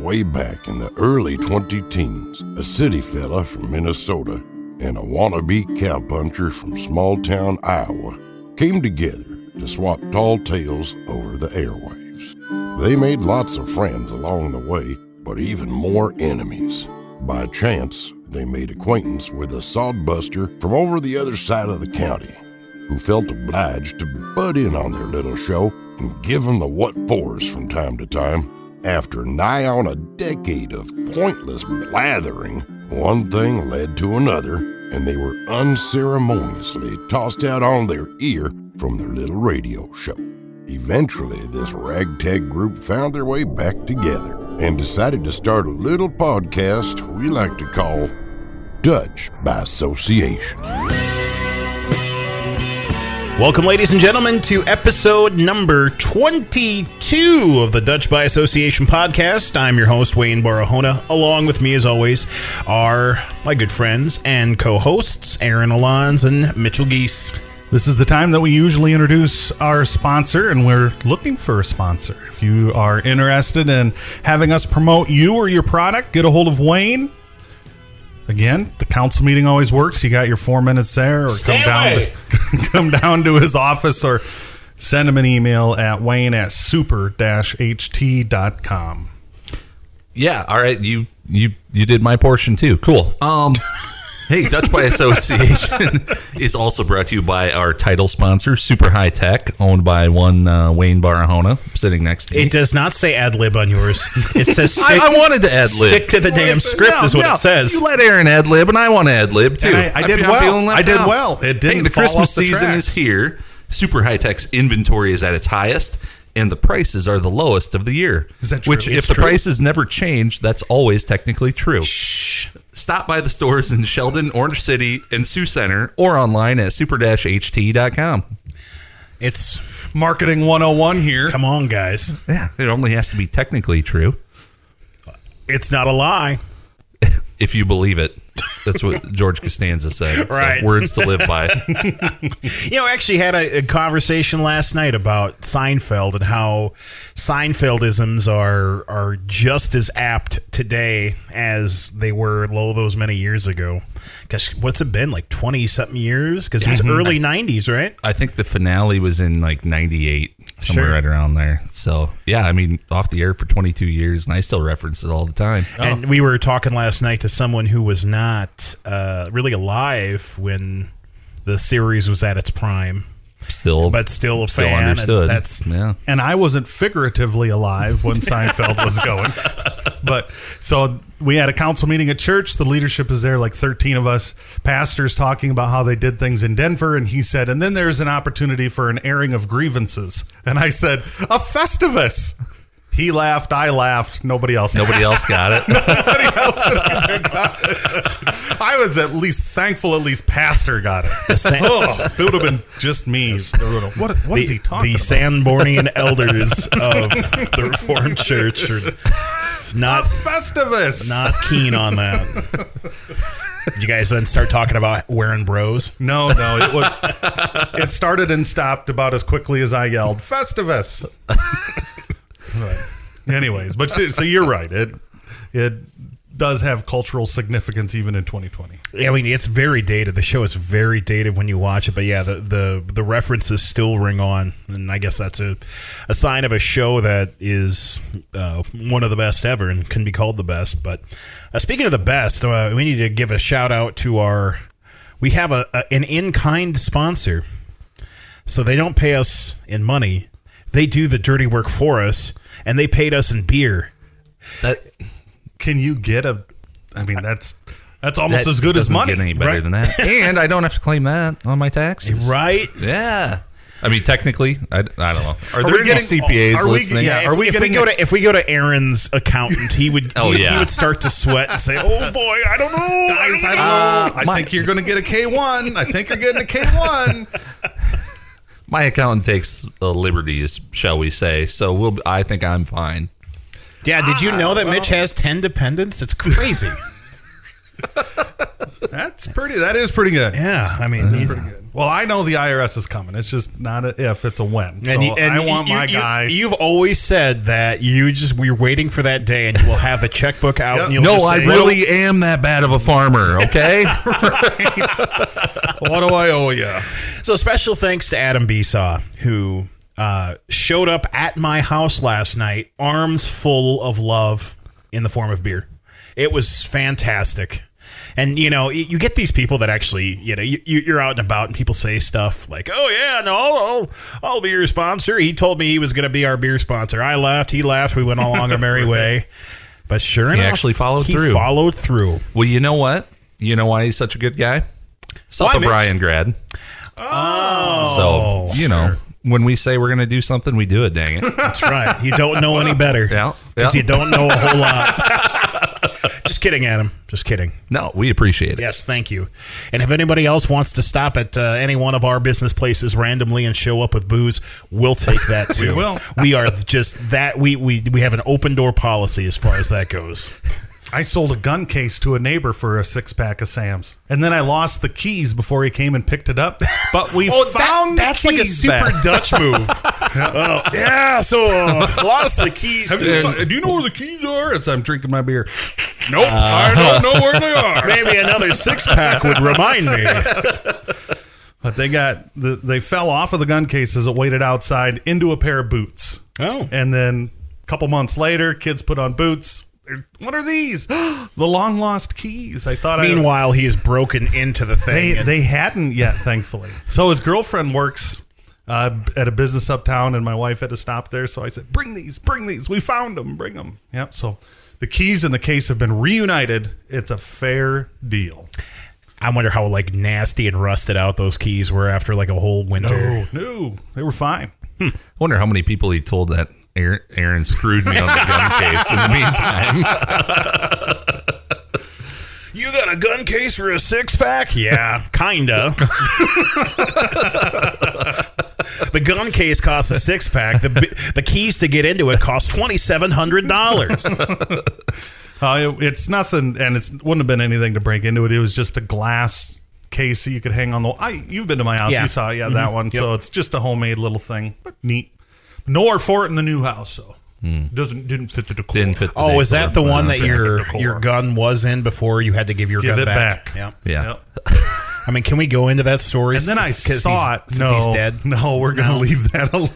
way back in the early 20-teens, a city fella from Minnesota and a wannabe cowpuncher from small-town Iowa came together to swap tall tales over the airwaves. They made lots of friends along the way, but even more enemies. By chance, they made acquaintance with a sodbuster from over the other side of the county, who felt obliged to butt in on their little show and give them the what-fors from time to time. After nigh on a decade of pointless blathering, one thing led to another, and they were unceremoniously tossed out on their ear from their little radio show. Eventually, this ragtag group found their way back together and decided to start a little podcast we like to call Dutch by Association. Welcome, ladies and gentlemen, to episode number 22 of the Dutch by Association podcast. I'm your host, Wayne Barahona. Along with me, as always, are my good friends and co-hosts, Aaron Alonz and Mitchell Geese. This is the time that we usually introduce our sponsor, and we're looking for a sponsor. If you are interested in having us promote you or your product, get a hold of Wayne. Again, the council meeting always works. You got your 4 minutes there, or come down to his office, or send him an email at wayne@super-ht.com. Yeah, all right. You did my portion too. Cool. Hey, Dutch by Association is also brought to you by our title sponsor, Super High Tech, owned by one Wayne Barahona, sitting next to me. It does not say ad lib on yours. It says stick, I wanted to ad lib. Stick to the damn script is what it says. You let Aaron ad lib, and I want to ad lib too. I did well. It didn't. Hey, the fall Christmas off the season tracks. is here. Super High Tech's inventory is at its highest, and the prices are the lowest of the year. Is that true? Which, It's if the true. prices never change, that's always technically true. Stop by the stores in Sheldon, Orange City, and Sioux Center, or online at super-ht.com. It's Marketing 101 here. come on, guys. Yeah, it only has to be technically true It's not a lie. if you believe it. That's what George Costanza said. Right. So, words to live by. I actually had a conversation last night about Seinfeld and how Seinfeldisms are just as apt today as they were those many years ago. Because what's it been, like 20-something years? Because it was early 90s, right? I think the finale was in like 98, somewhere Sure. right around there. So, yeah, I mean, off the air for 22 years, and I still reference it all the time. And we were talking last night to someone who was not really alive when the series was at its prime, but still a fan. and understood. That's And I wasn't figuratively alive when Seinfeld was going. But so we had a council meeting at church. The leadership is there, like 13 of us pastors, talking about how they did things in Denver. And he said, and then there's an opportunity for an airing of grievances. And I said, a Festivus. He laughed. I laughed. Nobody else got it. Nobody else got it. I was at least thankful at least Pastor got it. If it would have been just me. What is he talking the about? Sanbornian elders of the Reformed Church are not Festivus. not keen on that. Did you guys then start talking about wearing bros? No, it started and stopped about as quickly as I yelled, Festivus. Anyways, but so you're right. It does have cultural significance even in 2020. I mean, it's very dated. The show is very dated when you watch it, but yeah, the references still ring on, and I guess that's a sign of a show that is one of the best ever and can be called the best. But speaking of the best, we need to give a shout out to we have an in-kind sponsor, so they don't pay us in money. They do the dirty work for us, and they paid us in beer. Can you get I mean, that's almost as good as money. Get any better right? than that. And I don't have to claim that on my taxes. Right? Yeah. I mean, technically, I don't know. Are we there any getting- CPAs are we- listening? yeah, If we go to Aaron's accountant, he would he would start to sweat and say, "Oh boy, I don't know, Guys, I don't know. I think you're going to get a K1. I think you're getting a K1. My accountant takes liberties, shall we say. So I think I'm fine. Yeah, did you know that Mitch has 10 dependents? It's crazy. That is pretty good. Yeah, I mean, That's pretty good. Well, I know the IRS is coming. It's just not a if, it's a when. So And I want my guy. You've always said that we're waiting for that day, and you will have the checkbook out. Yep. And you'll No, just I say, really am that bad of a farmer, okay? What do I owe you? So special thanks to Adam Besaw, who showed up at my house last night, arms full of love in the form of beer. It was fantastic. And, you get these people that actually, you're out and about and people say stuff like, oh, yeah, no, I'll be your sponsor. He told me he was going to be our beer sponsor. I left. He left. We went along our merry way. But sure enough, actually followed through. He followed through. Well, you know what? You know why he's such a good guy? Suppa Brian grad. Oh. So, when we say we're going to do something, we do it, dang it. That's right. You don't know any better. Yeah. Because you don't know a whole lot. Just kidding, Adam. Just kidding. No, we appreciate it. Yes, thank you. And if anybody else wants to stop at any one of our business places randomly and show up with booze, we'll take that too. We will. We are just that. We have an open door policy as far as that goes. I sold a gun case to a neighbor for a 6-pack of Sam's, and then I lost the keys before he came and picked it up. But we found that's the like a keys super back. Dutch move. Oh, yeah. So lost the keys. Do you know where the keys are? I'm drinking my beer. Nope, I don't know where they are. Maybe another 6-pack would remind me. But they fell off of the gun case as it waited outside into a pair of boots. Oh. And then a couple months later, kids put on boots. What are these? The long lost keys. I thought. Meanwhile, he is broken into the thing. They hadn't yet, thankfully. So his girlfriend works at a business uptown, and my wife had to stop there. So I said, "Bring these. We found them. Bring them." Yep. So the keys in the case have been reunited. It's a fair deal. I wonder how nasty and rusted out those keys were after a whole winter. No, they were fine. I wonder how many people he told that Aaron screwed me on the gun case in the meantime. You got a gun case for a 6-pack? Yeah, kinda. The gun case costs a 6-pack. The keys to get into it cost $2,700. It's nothing, and it wouldn't have been anything to break into it. It was just a glass case that you could hang on the wall. You've been to my house. Yeah. You saw that one. Yep. So it's just a homemade little thing. But neat. Nowhere for it in the new house, so didn't fit the decor. Didn't fit the Oh, is that the one that decor. your gun was in before you had to give your gun it back. Yeah. Yeah. Yep. I mean, can we go into that story? And then I saw it. Since he's dead. No, we're going to leave that alone.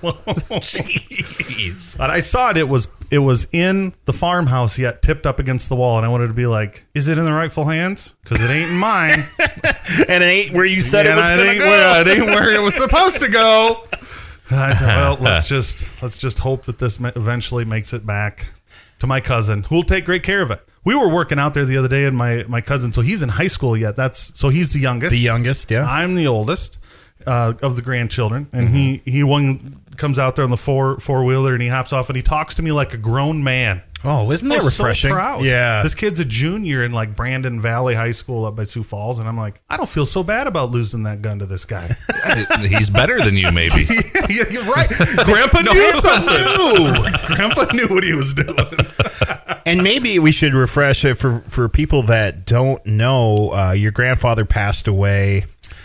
Jeez. But I saw it. It was in the farmhouse yet, tipped up against the wall, and I wanted to be like, is it in the rightful hands? Because it ain't in mine. And it ain't where you said it was going to go. It ain't where it was supposed to go. I said, well, let's just hope that this eventually makes it back to my cousin, who will take great care of it. We were working out there the other day, and my cousin, so he's in high school yet. So he's the youngest. The youngest, yeah. I'm the oldest of the grandchildren, and he comes out there on the four-wheeler, and he hops off, and he talks to me like a grown man. Oh, isn't that refreshing? So proud. Yeah. This kid's a junior in Brandon Valley High School up by Sioux Falls, and I'm like, I don't feel so bad about losing that gun to this guy. He's better than you, maybe. Yeah, you're right. Grandpa knew something. Grandpa knew what he was doing. And maybe we should refresh it for people that don't know. Your grandfather passed away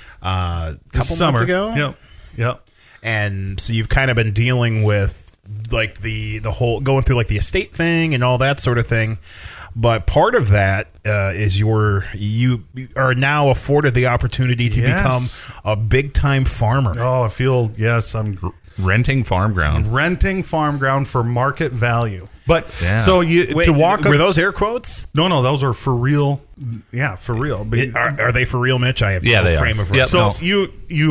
a couple months ago. Yep. And so you've kind of been dealing with the whole going through the estate thing and all that sort of thing. But part of that is you are now afforded the opportunity to become a big time farmer. Oh, I feel I'm Renting farm ground. renting farm ground for market value. But Yeah. so Wait, to walk were up, those air quotes? no, those are for real. Yeah, for real. But Are they for real, Mitch? I have Yeah, no they are. frame of Yep. reference. So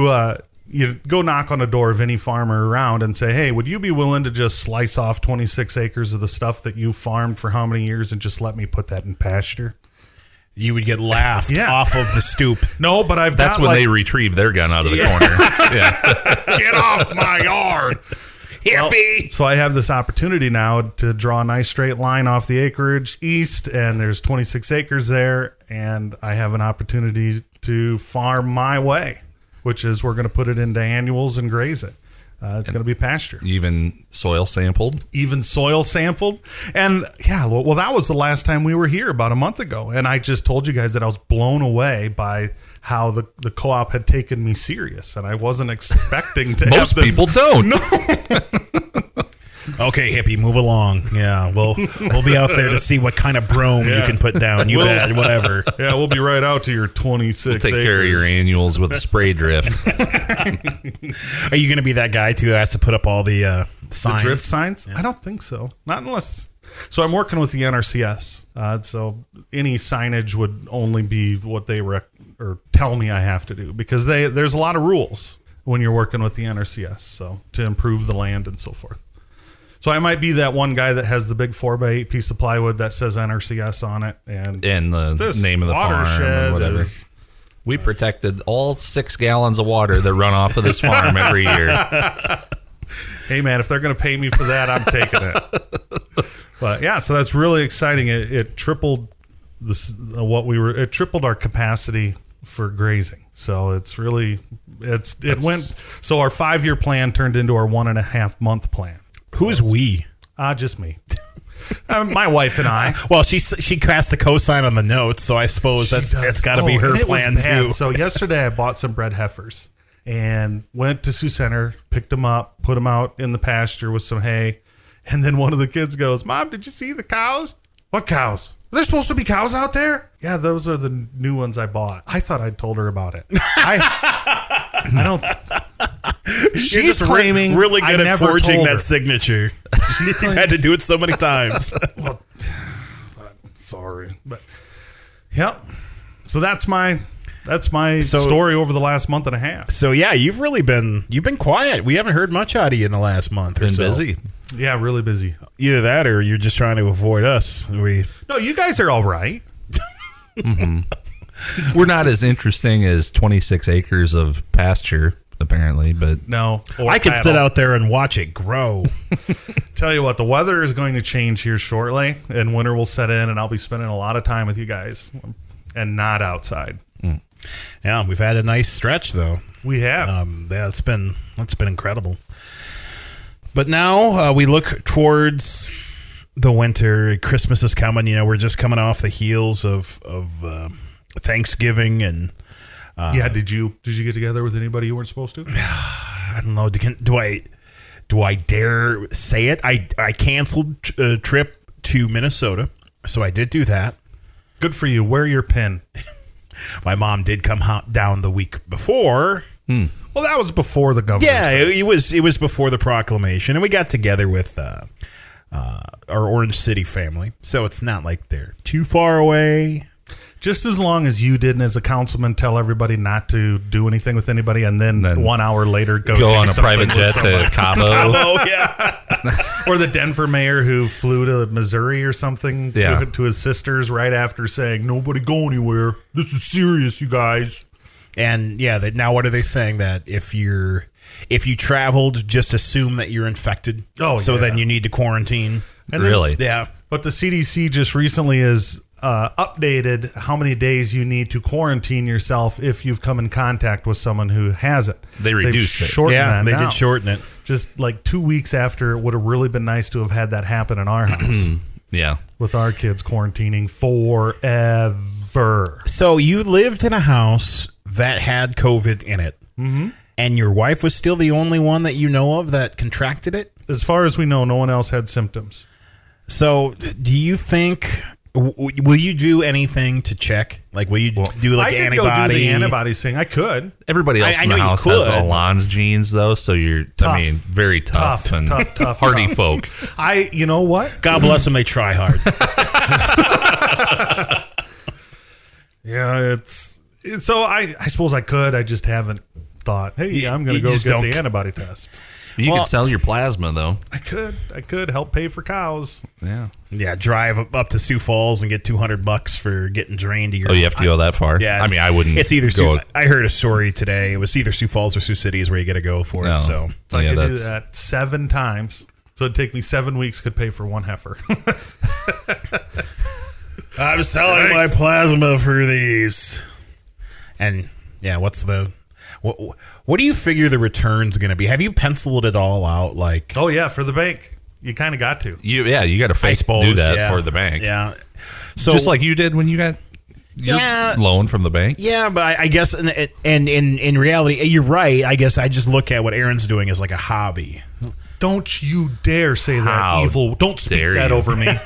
you go knock on the door of any farmer around and say, hey, would you be willing to just slice off 26 acres of the stuff that you farmed for how many years and just let me put that in pasture? You would get laughed off of the stoop. No, but That's when they retrieve their gun out of the corner. Yeah. get off my yard. Hippie. So I have this opportunity now to draw a nice straight line off the acreage east, and there's 26 acres there, and I have an opportunity to farm my way, which is we're going to put it into annuals and graze it. It's going to be pasture. Even soil sampled. Even soil sampled. And well, that was the last time we were here about a month ago. And I just told you guys that I was blown away by how the co-op had taken me serious, and I wasn't expecting to. Most people don't. No. Okay, hippie, move along. Yeah, we'll be out there to see what kind of brome you can put down. You bet, whatever. Yeah, we'll be right out to your 26 We'll take care of your annuals with a spray drift. Are you going to be that guy too who has to put up all the signs? The drift signs? Yeah. I don't think so. Not unless. So I'm working with the NRCS. So any signage would only be what they or tell me I have to do, because there's a lot of rules when you're working with the NRCS. So to improve the land and so forth. So I might be that one guy that has the big 4x8 piece of plywood that says NRCS on it, and the name of the farm or whatever. We protected all 6 gallons of water that run off of this farm every year. Hey man, if they're going to pay me for that, I'm taking it. But yeah, so that's really exciting. It tripled it tripled our capacity for grazing. So it's really went. So our 5-year plan turned into our 1.5 month plan. Who's we? Just me. My wife and I. Well, she cast a cosign on the notes, so I suppose that's got to be her plan too. So yesterday I bought some bred heifers and went to Sioux Center, picked them up, put them out in the pasture with some hay, and then one of the kids goes, "Mom, did you see the cows?" "What cows? Are there supposed to be cows out there?" "Yeah, those are the new ones I bought." I thought I'd told her about it. I don't. She's claiming really good at forging that her. Signature. You've had to do it so many times. Well, sorry, but yep. So that's my story over the last month and a half. So yeah, you've been quiet. We haven't heard much out of you in the last month. Been busy. Yeah, really busy. Either that, or you're just trying to avoid us. No, you guys are all right. Mm-hmm. We're not as interesting as 26 acres of pasture, apparently, but no. I could sit out there and watch it grow. Tell you what, the weather is going to change here shortly, and winter will set in, and I'll be spending a lot of time with you guys, and not outside. Mm. Yeah, we've had a nice stretch though. We have. Yeah, it's been incredible. But now we look towards the winter. Christmas is coming. We're just coming off the heels of Thanksgiving and. Yeah, did you get together with anybody you weren't supposed to? I don't know. Do I dare say it? I canceled a trip to Minnesota, so I did do that. Good for you. Wear your pin. My mom did come down the week before. Well, that was before the governor. Yeah, it was before the proclamation, and we got together with our Orange City family, so it's not like they're too far away. Just as long as you didn't, as a councilman, tell everybody not to do anything with anybody, and then 1 hour later go on a private jet to Cabo. Yeah. Or the Denver mayor who flew to Missouri or something to his sisters right after saying, "Nobody go anywhere. This is serious, you guys." And yeah, now what are they saying? That if you traveled, just assume that you're infected. Oh, so then you need to quarantine. And really? Yeah. But the CDC just recently has updated how many days you need to quarantine yourself if you've come in contact with someone who has it. They reduced it. They did shorten it. Just like 2 weeks after, it would have really been nice to have had that happen in our house. Yeah. With our kids quarantining forever. So you lived in a house that had COVID in it. Mm-hmm. And your wife was still the only one that you know of that contracted it? As far as we know, no one else had symptoms. So do you think, will you do anything to check? Like, will you do like antibody? I could go do the antibodies thing. I could. Everybody else in the house has Alon's genes, though, so you're, very tough and hardy folk. You know what? God bless them, they try hard. Yeah, so I suppose I could. I just haven't thought, hey, I'm going to go get the antibody test. You could sell your plasma, though. I could help pay for cows. Yeah, drive up to Sioux Falls and get $200 for getting drained. You have to go that far? Yeah, I wouldn't. It's either I heard a story today. It was either Sioux Falls or Sioux City is where you got to go for it. So I could do that 7 times. So it'd take me 7 weeks. Could pay for one heifer. I'm selling my plasma for these. And yeah, what do you figure the return's going to be? Have you penciled it all out? Like, oh yeah, for the bank, you kind of got to. You got to do that for the bank. Yeah. So just like you did when you got your Yeah. loan from the bank. Yeah, but I guess, and in reality, you're right. I guess I just look at what Aaron's doing as like a hobby. Don't you dare say that, How evil. Don't speak dare that you. over me.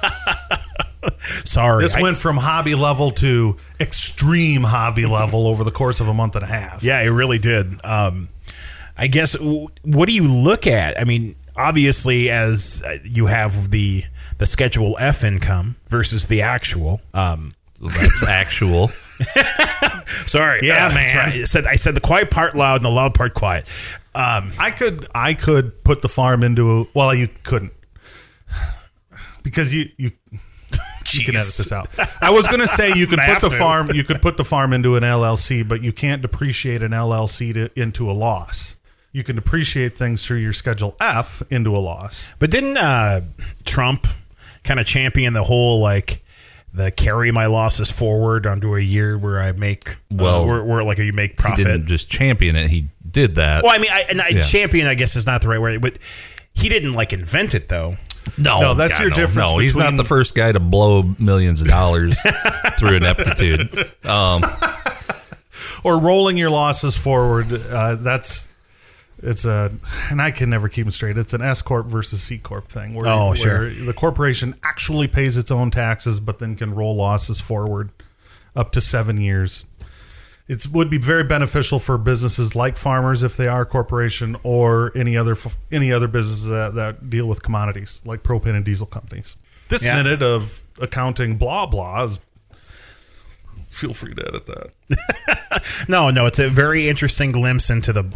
Sorry. This went from hobby level to extreme hobby level over the course of a month and a half. Yeah, it really did. I guess, what do you look at? I mean, obviously, as you have the Schedule F income versus the actual. That's actual. Sorry. Yeah, man. I said the quiet part loud and the loud part quiet. I could put the farm into well, you couldn't. Because you can edit this out. I was going to say you could put the farm into an LLC, but you can't depreciate an LLC into a loss. You can depreciate things through your Schedule F into a loss. But didn't Trump kind of champion the whole the carry my losses forward onto a year where I make where like you make profit? He didn't just champion it. He did that. Well, I mean, champion I guess is not the right word, but he didn't invent it though. No, that's your difference. No, he's not the first guy to blow millions of dollars through ineptitude. Or rolling your losses forward. And I can never keep them straight. It's an S corp versus C corp thing. Where the corporation actually pays its own taxes, but then can roll losses forward up to 7 years. It would be very beneficial for businesses like farmers if they are a corporation, or any other businesses that deal with commodities like propane and diesel companies. This minute of accounting blah blah is. Feel free to edit that. No, it's a very interesting glimpse into the.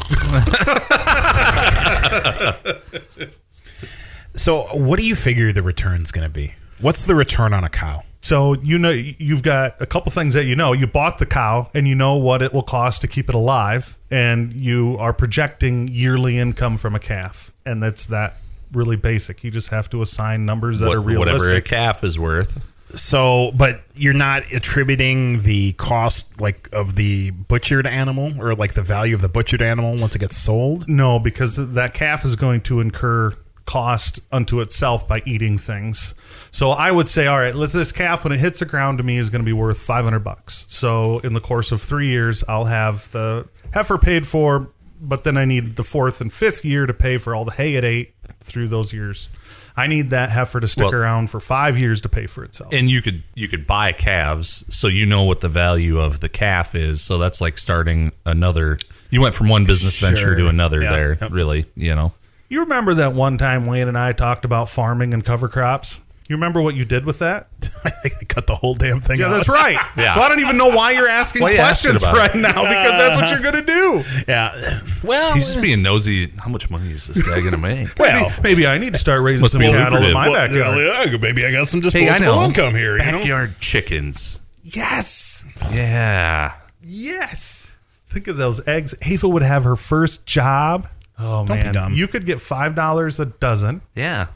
So, what do you figure the return's going to be? What's the return on a cow? So, you've got a couple things that you bought the cow and you know what it will cost to keep it alive, and you are projecting yearly income from a calf, and that's that really basic. You just have to assign numbers that are realistic. Whatever a calf is worth. So, but you're not attributing the cost of the butchered animal, or the value of the butchered animal once it gets sold? No, because that calf is going to incur cost unto itself by eating things. So I would say, all right, this calf, when it hits the ground to me, is going to be worth $500. So in the course of 3 years, I'll have the heifer paid for, but then I need the 4th and 5th year to pay for all the hay it ate through those years. I need that heifer to stick around for 5 years to pay for itself. And you could buy calves, so you know what the value of the calf is. So that's like starting another. You went from one business venture to another there, really, You remember that one time Wayne and I talked about farming and cover crops? You remember what you did with that? I cut the whole damn thing out. Yeah, that's right. Yeah. So I don't even know why you're asking questions right now, because that's what you're going to do. Yeah. Well, he's just being nosy. How much money is this guy going to make? Well, maybe I need to start raising Must some be cattle in lucrative. my backyard. Yeah, maybe I got some disposable income here. Backyard chickens. Yes. Yeah. Yes. Think of those eggs. Ava would have her first job. Oh, Don't be dumb. You could get $5 a dozen. Yeah.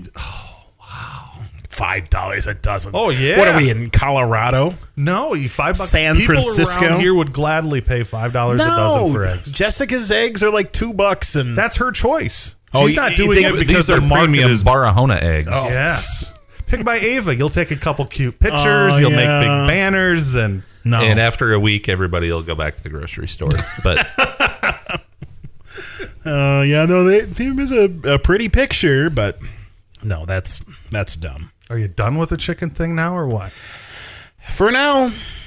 $5 a dozen. Oh, yeah. What are we in Colorado? No, $5. San People Francisco? around here would gladly pay $5 a dozen for eggs. Jessica's eggs are like $2, and That's her choice. Oh, She's you- not you doing think it because These are the market premium is. Barahona eggs. Oh. Yes. Pick by Ava. You'll take a couple cute pictures. You'll make big banners, and no. And after a week, everybody will go back to the grocery store. But It was a pretty picture, but no, that's dumb. are you done with the chicken thing now, or what? For now,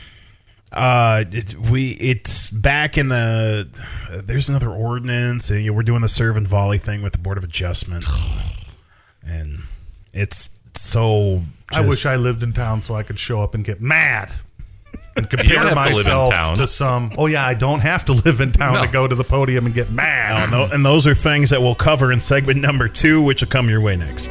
it's back in the. There's another ordinance, and we're doing the serve and volley thing with the Board of Adjustment, and it's so. I wish I lived in town so I could show up and get mad and compare have to live in myself town. to some. Oh yeah, I don't have to live in town to go to the podium and get mad. And those are things that we'll cover in segment number 2, which will come your way next.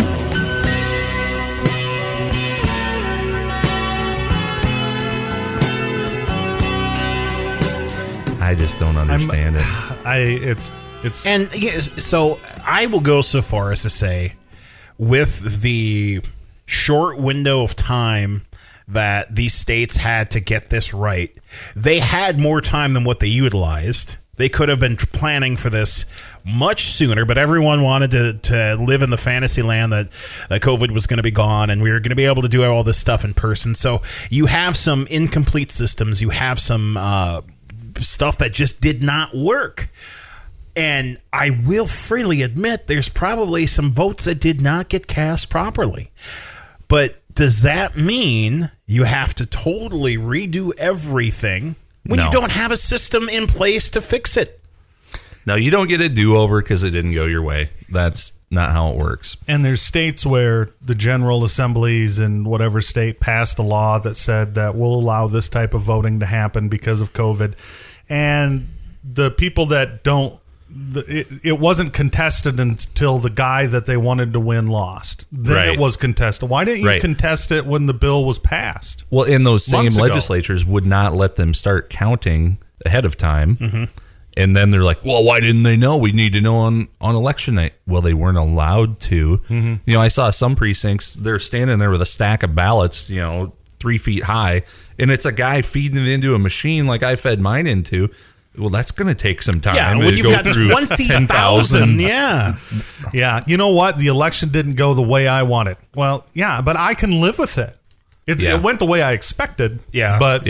I just don't understand it. It's And yes, so I will go so far as to say, with the short window of time that these states had to get this right, they had more time than what they utilized. They could have been planning for this much sooner, but everyone wanted to live in the fantasy land that COVID was going to be gone and we were going to be able to do all this stuff in person. So you have some incomplete systems. You have some stuff that just did not work. And I will freely admit there's probably some votes that did not get cast properly. But does that mean you have to totally redo everything when you don't have a system in place to fix it? No, you don't get a do-over because it didn't go your way. That's not how it works. And there's states where the general assemblies in whatever state passed a law that said that we'll allow this type of voting to happen because of COVID. And the people that don't, it wasn't contested until the guy that they wanted to win lost. Then it was contested. Why didn't you contest it when the bill was passed? Well, in those same legislatures would not let them start counting ahead of time. Mm-hmm. And then they're like, well, why didn't they know? We need to know on election night. Well, they weren't allowed to. Mm-hmm. You know, I saw some precincts, they're standing there with a stack of ballots, 3 feet high, and it's a guy feeding it into a machine like I fed mine into. Well, that's going to take some time. Yeah, when you've got 20,000. Yeah. Yeah. You know what? The election didn't go the way I wanted. Well, yeah, but I can live with it. It went the way I expected. Yeah. But,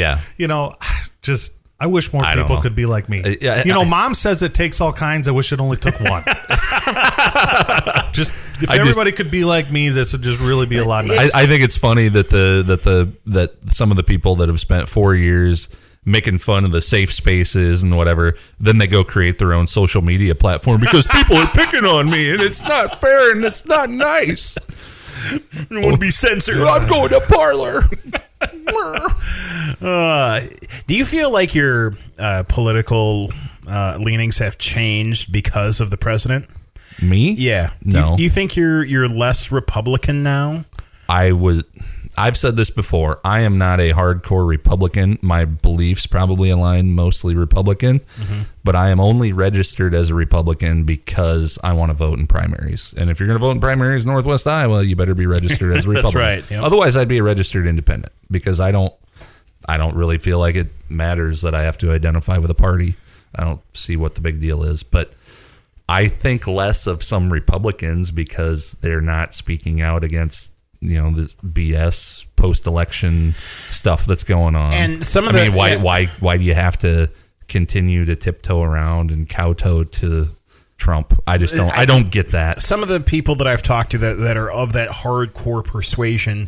I wish more people could be like me. Mom says it takes all kinds. I wish it only took one. If everybody could be like me, this would just really be a lot nicer. I think it's funny that that some of the people that have spent 4 years making fun of the safe spaces and whatever, then they go create their own social media platform because people are picking on me and it's not fair and it's not nice. I don't want to be censored. I'm going to Parlor. Do you feel like your political leanings have changed because of the president? Me? Yeah. No. Do you think you're less Republican now? I've said this before. I am not a hardcore Republican. My beliefs probably align mostly Republican, but I am only registered as a Republican because I want to vote in primaries. And if you're going to vote in primaries in Northwest Iowa, you better be registered as a Republican. That's right. Yep. Otherwise, I'd be a registered independent because I don't really feel like it matters that I have to identify with a party. I don't see what the big deal is, but I think less of some Republicans because they're not speaking out against this BS post-election stuff that's going on. And some of why do you have to continue to tiptoe around and kowtow to Trump? I just don't. I don't get that. Some of the people that I've talked to that are of that hardcore persuasion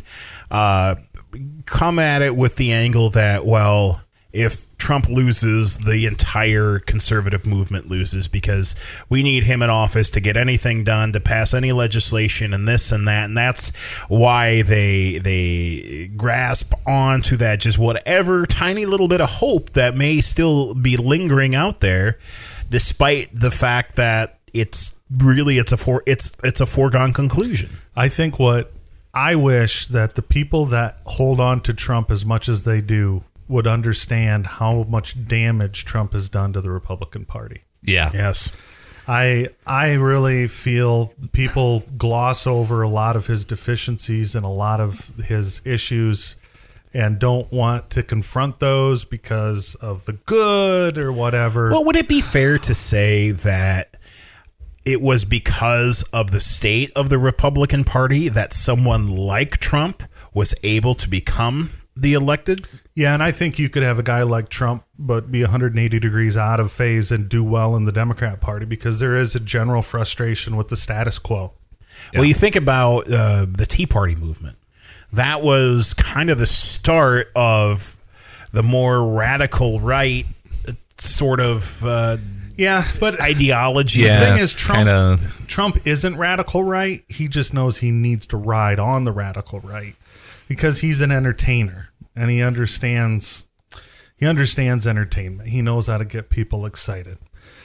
come at it with the angle that, well, if Trump loses, the entire conservative movement loses because we need him in office to get anything done, to pass any legislation and this and that. And that's why they grasp onto that, just whatever tiny little bit of hope that may still be lingering out there, despite the fact that it's a foregone conclusion. I think what I wish that the people that hold on to Trump as much as they do would understand how much damage Trump has done to the Republican Party. Yeah. Yes. I really feel people gloss over a lot of his deficiencies and a lot of his issues and don't want to confront those because of the good or whatever. Well, would it be fair to say that it was because of the state of the Republican Party that someone like Trump was able to become the elected? Yeah, and I think you could have a guy like Trump but be 180 degrees out of phase and do well in the Democrat Party because there is a general frustration with the status quo. Yeah. Well, you think about the Tea Party movement. That was kind of the start of the more radical right sort of ideology. The thing is, Trump isn't radical right. He just knows he needs to ride on the radical right because he's an entertainer and he understands entertainment. He knows how to get people excited.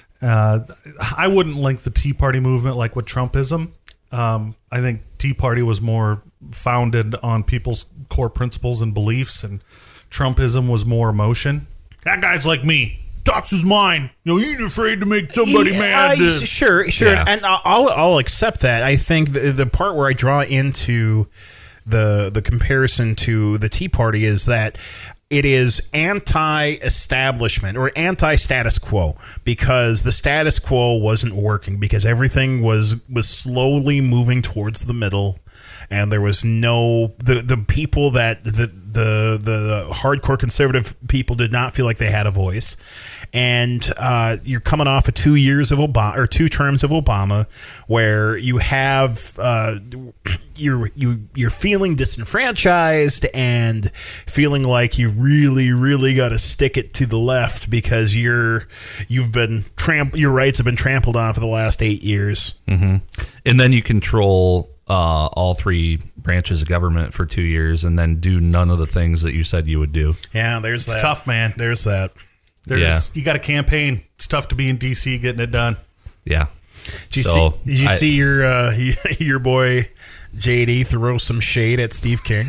I wouldn't link the Tea Party movement like with Trumpism. I think Tea Party was more founded on people's core principles and beliefs, and Trumpism was more emotion. That guy's like me. Talks his mind. You know, he ain't afraid to make somebody mad. Sure. Yeah. And I'll accept that. I think the part where I draw into the comparison to the Tea Party is that it is anti-establishment or anti-status quo, because the status quo wasn't working, because everything was slowly moving towards the middle, and there was no the people that the hardcore conservative people did not feel like they had a voice. And you're coming off of 2 years of Obama, or 2 terms of Obama, where you have you're feeling disenfranchised and feeling like you really got to stick it to the left because your rights have been trampled on for the last 8 years. Mm-hmm. And then you control all 3 branches of government for 2 years and then do none of the things that you said you would do. Yeah, there's that. It's tough, man. There's that. You got to campaign. It's tough to be in D.C. getting it done. Yeah. Did you see your boy JD throw some shade at Steve King?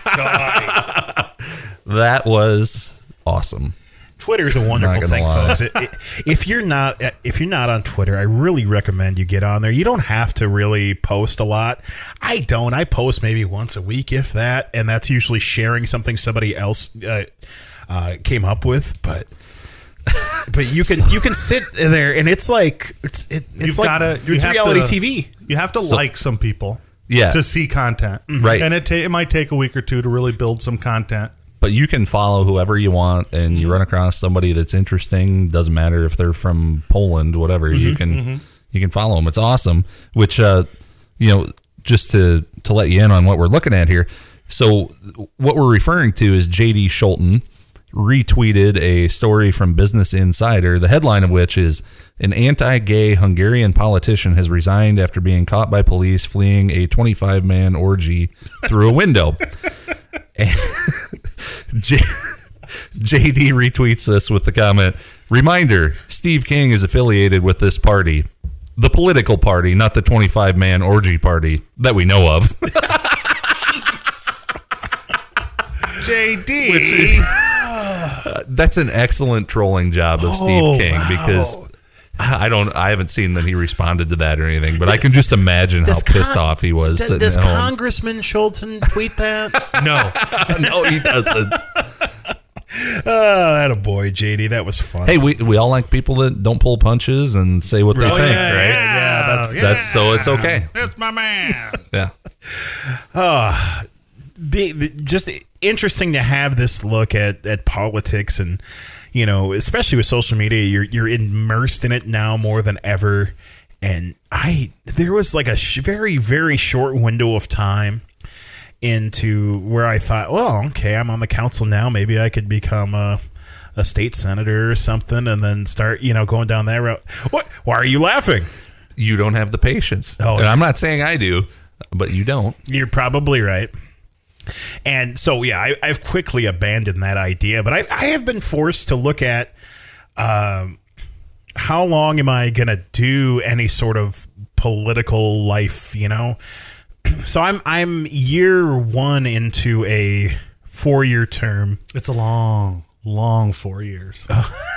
That was awesome. Twitter's a wonderful thing, folks. If you're not on Twitter, I really recommend you get on there. You don't have to really post a lot. I don't. I post maybe once a week, if that, and that's usually sharing something somebody else came up with. But you can sit there, and it's like it's reality TV. You have to like some people, to see content, right? And it might take a week or 2 to really build some content. But you can follow whoever you want, and you run across somebody that's interesting. Doesn't matter if they're from Poland, whatever. You can follow them. It's awesome. Which just to let you in on what we're looking at here. So what we're referring to is J.D. Scholten retweeted a story from Business Insider, the headline of which is, an anti-gay Hungarian politician has resigned after being caught by police fleeing a 25-man orgy through a window. And JD retweets this with the comment, reminder, Steve King is affiliated with this party. The political party, not the 25-man orgy party that we know of. JD. That's an excellent trolling job of Steve King, because I haven't seen that he responded to that or anything, but I can just imagine how pissed off he was. Does Congressman Scholten tweet that? No, he doesn't. That a boy, JD. That was fun. Hey, we all like people that don't pull punches and say what they think, right? Yeah, that's so it's okay. That's my man. Yeah. Just interesting to have this look at politics, and especially with social media, you're immersed in it now more than ever. And there was like a very, very short window of time into where I thought, well, okay, I'm on the council now. Maybe I could become a state senator or something, and then start, going down that route. What? Why are you laughing? You don't have the patience. Oh, and I'm not saying I do, but you don't. You're probably right. And so, yeah, I've quickly abandoned that idea, but I have been forced to look at how long am I going to do any sort of political life, So I'm year 1 into a 4-year term. It's a long 4 years.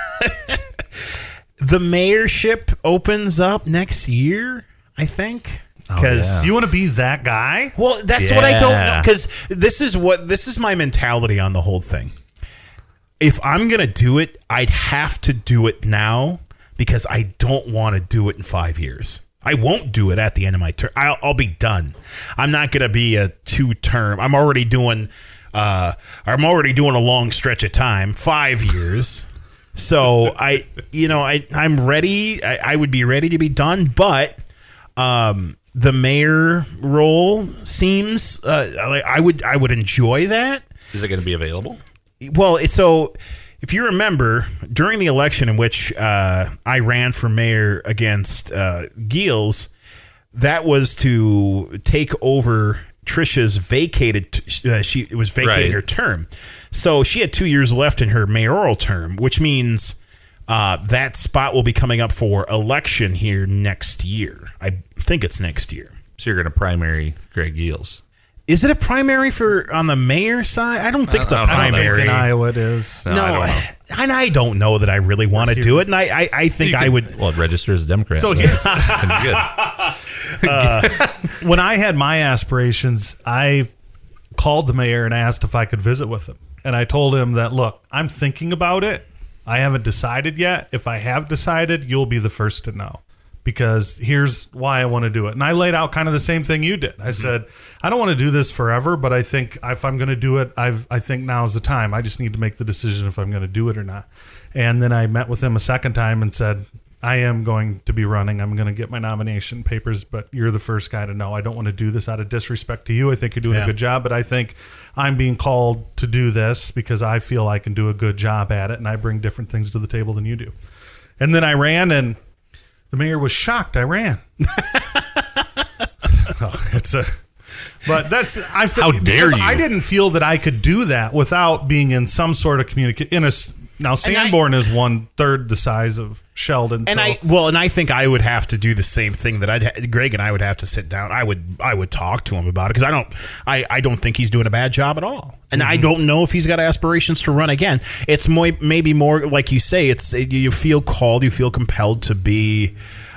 The mayorship opens up next year, I think. Because you want to be that guy? Well, that's what I don't know. Because this is my mentality on the whole thing. If I'm gonna do it, I'd have to do it now, because I don't want to do it in 5 years. I won't do it at the end of my term. I'll be done. I'm not gonna be a 2-term. I'm already doing a long stretch of time, 5 years. So I'm ready. I would be ready to be done, but the mayor role seems I would enjoy that. Is it going to be available? Well, so if you remember, during the election in which I ran for mayor against Giels, that was to take over Tricia's vacated. It was vacating her term, so she had 2 years left in her mayoral term, which means that spot will be coming up for election here next year. I think it's next year. So you're going to primary Greg Giels. Is it a primary on the mayor side? I don't think it's a primary. In Iowa it is. No, and I don't know that I really want to do it. And I think I would. Well, register as a Democrat. So here's good. When I had my aspirations, I called the mayor and asked if I could visit with him. And I told him that, look, I'm thinking about it. I haven't decided yet. If I have decided, you'll be the first to know, because here's why I want to do it. And I laid out kind of the same thing you did. I said, I don't want to do this forever, but I think if I'm going to do it, I think now's the time. I just need to make the decision if I'm going to do it or not. And then I met with him a second time and said, I am going to be running. I'm going to get my nomination papers, but you're the first guy to know. I don't want to do this out of disrespect to you. I think you're doing a good job, but I think I'm being called to do this because I feel I can do a good job at it, and I bring different things to the table than you do. And then I ran, and the mayor was shocked I ran. But that's how dare you? I didn't feel that I could do that without being in some sort of communication. Now Sanborn is 1/3 the size of Sheldon, and I think I would have to do the same thing that Greg and I would have to sit down. I would talk to him about it, because I don't think he's doing a bad job at all, and I don't know if he's got aspirations to run again. It's maybe more like you say. It's you feel called, you feel compelled to be.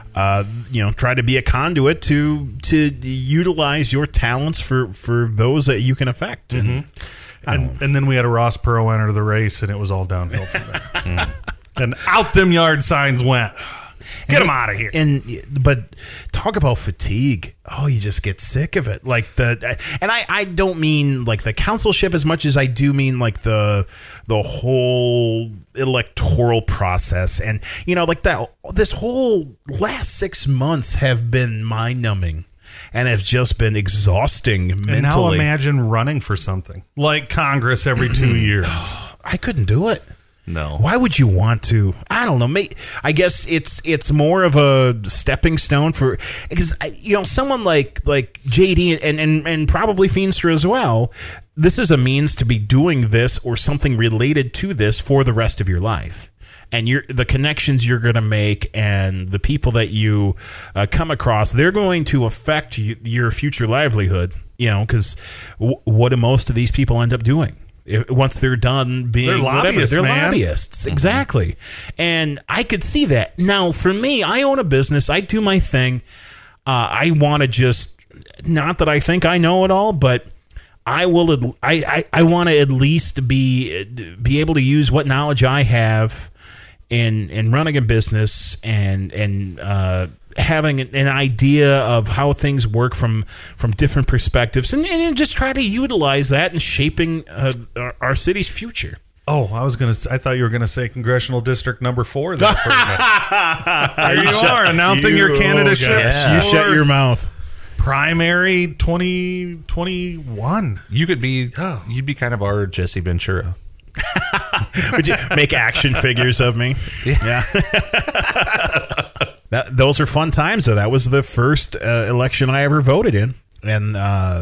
Try to be a conduit to utilize your talents for those that you can affect. And then we had a Ross Perot enter the race, and it was all downhill from there. And out them yard signs went. Get them out of here. But talk about fatigue. Oh, you just get sick of it. I don't mean like the councilship as much as I do mean like the whole electoral process. And this whole last 6 months have been mind numbing and have just been exhausting mentally. And now imagine running for something like Congress every 2 years. I couldn't do it. No. Why would you want to? I don't know. I guess it's more of a stepping stone for, because someone like JD and probably Feenstra as well. This is a means to be doing this or something related to this for the rest of your life, and the connections you're going to make and the people that you come across, they're going to affect your future livelihood. Because what do most of these people end up doing? Once they're done being they're lobbyists, they're lobbyists. Exactly. And I could see that. Now, for me, I own a business. I do my thing. I want to just, not that I think I know it all, but I will. I want to at least be able to use what knowledge I have in running a business and having an idea of how things work from different perspectives, and just try to utilize that in shaping our city's future. Oh, I thought you were gonna say Congressional District number 4. There you are announcing your candidacy. You shut your mouth. Primary 2021. You'd be kind of our Jesse Ventura. Would you make action figures of me? Yeah. Those are fun times, though. That was the first election I ever voted in, and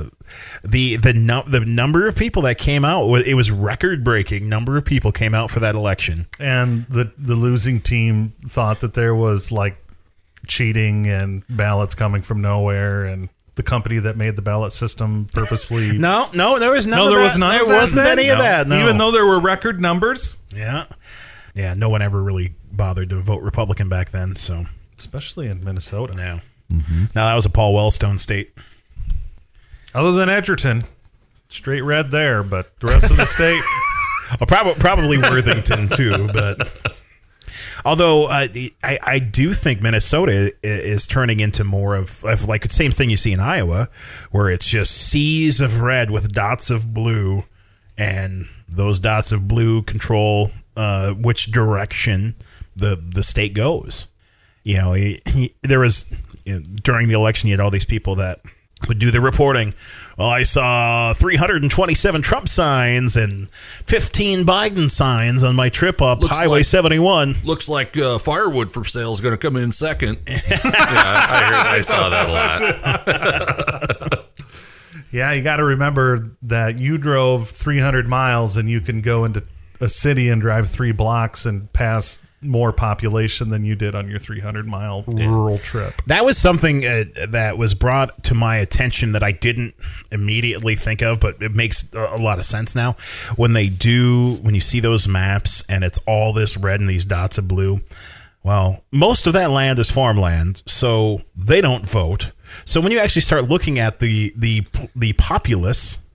the number of people that came out, it was record breaking. Number of people came out for that election, and the losing team thought that there was like cheating and ballots coming from nowhere, and the company that made the ballot system purposefully. No, there was none. No, of there that. was none. There of that wasn't then? any of that. No. Even though there were record numbers. Yeah. No one ever really bothered to vote Republican back then. So. Especially in Minnesota. No. Mm-hmm. Now, that was a Paul Wellstone state. Other than Edgerton. Straight red there, but the rest of the state. Well, probably Worthington, too. But although I do think Minnesota is turning into more of like the same thing you see in Iowa, where it's just seas of red with dots of blue, and those dots of blue control which direction the state goes. There was during the election, you had all these people that would do the reporting. Well, I saw 327 Trump signs and 15 Biden signs on my trip up Highway 71. Looks like firewood for sale is going to come in second. I saw that a lot. Yeah, you got to remember that you drove 300 miles and you can go into a city and drive 3 blocks and pass more population than you did on your 300-mile rural trip. That was something that was brought to my attention that I didn't immediately think of, but it makes a lot of sense now. When you see those maps and it's all this red and these dots of blue, well, most of that land is farmland, so they don't vote. So when you actually start looking at the populace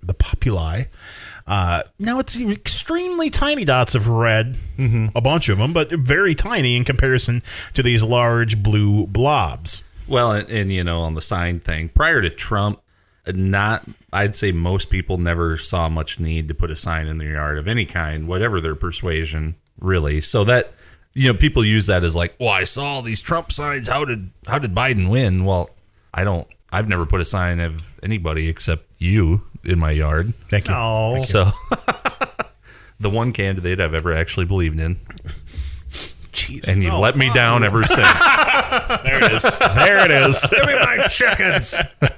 the populi. Now it's extremely tiny dots of red, a bunch of them, but very tiny in comparison to these large blue blobs. Well, and on the sign thing, prior to Trump, I'd say most people never saw much need to put a sign in their yard of any kind, whatever their persuasion, really. So that, people use that as like, well, I saw all these Trump signs. How did Biden win? Well, I've never put a sign of anybody except you in my yard. Thank you. Oh. So the one candidate I've ever actually believed in. Jeez. And you've let me down ever since. There it is. There it is. Give me my chickens.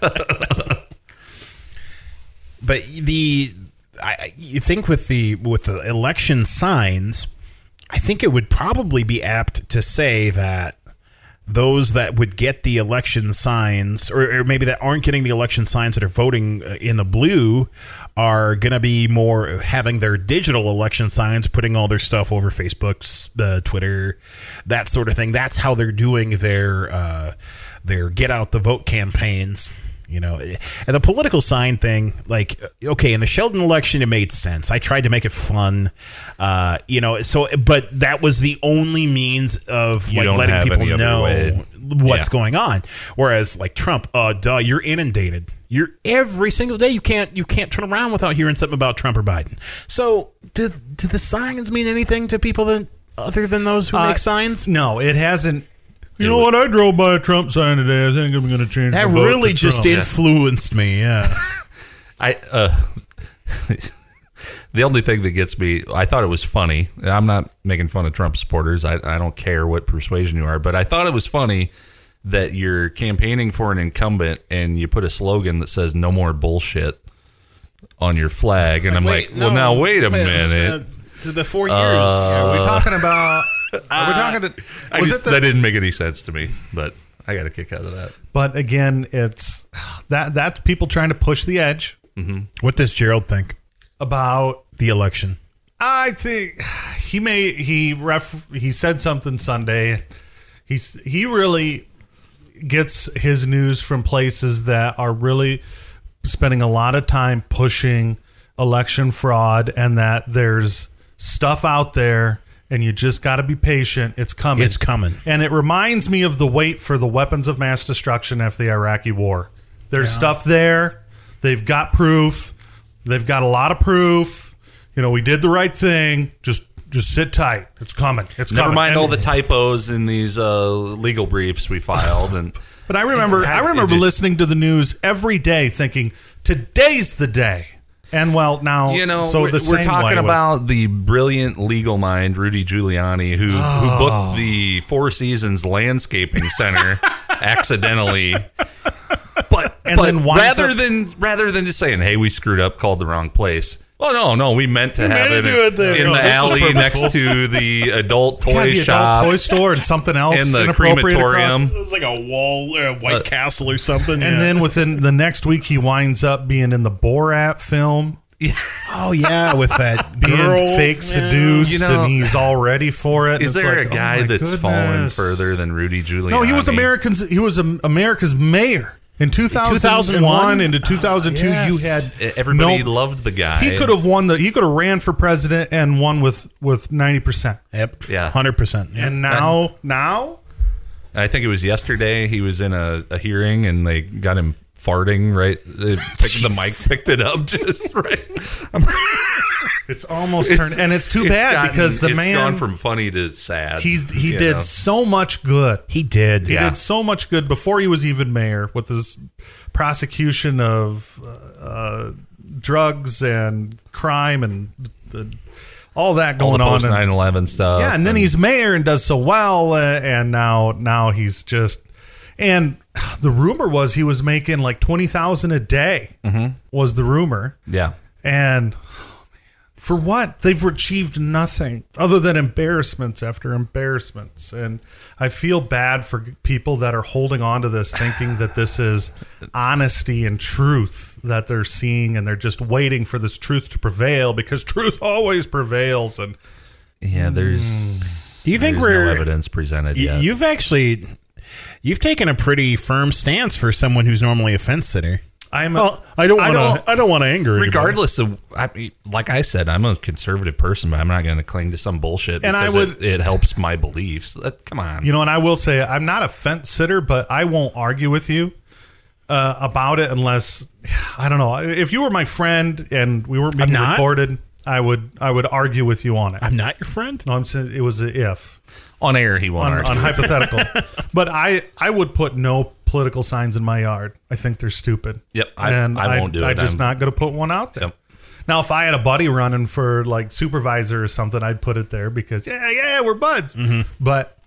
But you think with the election signs, I think it would probably be apt to say that those that would get the election signs, or maybe that aren't getting the election signs that are voting in the blue, are going to be more having their digital election signs, putting all their stuff over Facebook, Twitter, that sort of thing. That's how they're doing their get out the vote campaigns. And the political sign thing, like, okay, in the Sheldon election, it made sense. I tried to make it fun, but that was the only means of letting people know what's going on. Whereas like Trump, you're inundated. You're every single day. You can't turn around without hearing something about Trump or Biden. So do the signs mean anything to people other than those who make signs? No, it hasn't. You know what? I drove by a Trump sign today. I think I'm going to change that. The vote really to just Trump. influenced me. Yeah. The only thing that gets me, I thought it was funny. I'm not making fun of Trump supporters. I don't care what persuasion you are, but I thought it was funny that you're campaigning for an incumbent and you put a slogan that says "No more bullshit" on your flag, and I'm wait a minute. The 4 years. Are we talking about? Are we talking? That didn't make any sense to me, but I got a kick out of that. But again, it's that's people trying to push the edge. Mm-hmm. What does Gerald think about the election? I think he said something Sunday. He really gets his news from places that are really spending a lot of time pushing election fraud, and that there's stuff out there. And you just got to be patient. It's coming. It's coming. And it reminds me of the wait for the weapons of mass destruction after the Iraqi war. There's stuff there. They've got proof. They've got a lot of proof. We did the right thing. Just sit tight. It's coming. It's Never coming. mind all the typos in these legal briefs we filed. But I remember listening to the news every day thinking, today's the day. And now, so we're talking about the brilliant legal mind Rudy Giuliani, who booked the Four Seasons Landscaping Center accidentally. But rather than just saying, "Hey, we screwed up, called the wrong place." Well, no, we meant to have it in the alley next to the adult toy shop, adult toy store, and something else in the crematorium. It was like a wall, White Castle or something. And then within the next week, he winds up being in the Borat film. Oh yeah, with that girl being fake seduced, and he's all ready for it. Is there a guy that's fallen further than Rudy Giuliani? No, he was America's mayor. In 2001 into 2002, you had everybody loved the guy. He could have won he could have ran for president and won with 90%. Yep. Yeah. 100%. Yeah. And now, I think it was yesterday. He was in a hearing and they got him farting. Right, the mic picked it up just right. It's almost turned, and it's too bad because the man gone from funny to sad. He did so much good. He did. He did so much good before he was even mayor with his prosecution of drugs and crime and all that going all the on. Post 9/11 stuff. Yeah, and then he's mayor and does so well, and now he's just. And the rumor was he was making like $20,000 a day. Mm-hmm. Was the rumor? Yeah, and. For what? They've achieved nothing other than embarrassments after embarrassments. And I feel bad for people that are holding on to this, thinking that this is honesty and truth that they're seeing, and they're just waiting for this truth to prevail because truth always prevails. And there's do you think no evidence presented yet? You've taken a pretty firm stance for someone who's normally a fence sitter. I don't want to anger anybody. Regardless of, like I said, I'm a conservative person, but I'm not going to cling to some bullshit And because it helps my beliefs. Come on. And I will say, I'm not a fence sitter, but I won't argue with you about it unless, I don't know, if you were my friend and we weren't being recorded, I would argue with you on it. I'm not your friend? No, I'm saying it was an if. On air, he won't argue. On hypothetical. But I would put no political signs in my yard. I think they're stupid. Yep, I won't do it. I'm just not going to put one out there. Yep. Now, if I had a buddy running for like supervisor or something, I'd put it there because, we're buds. Mm-hmm. But,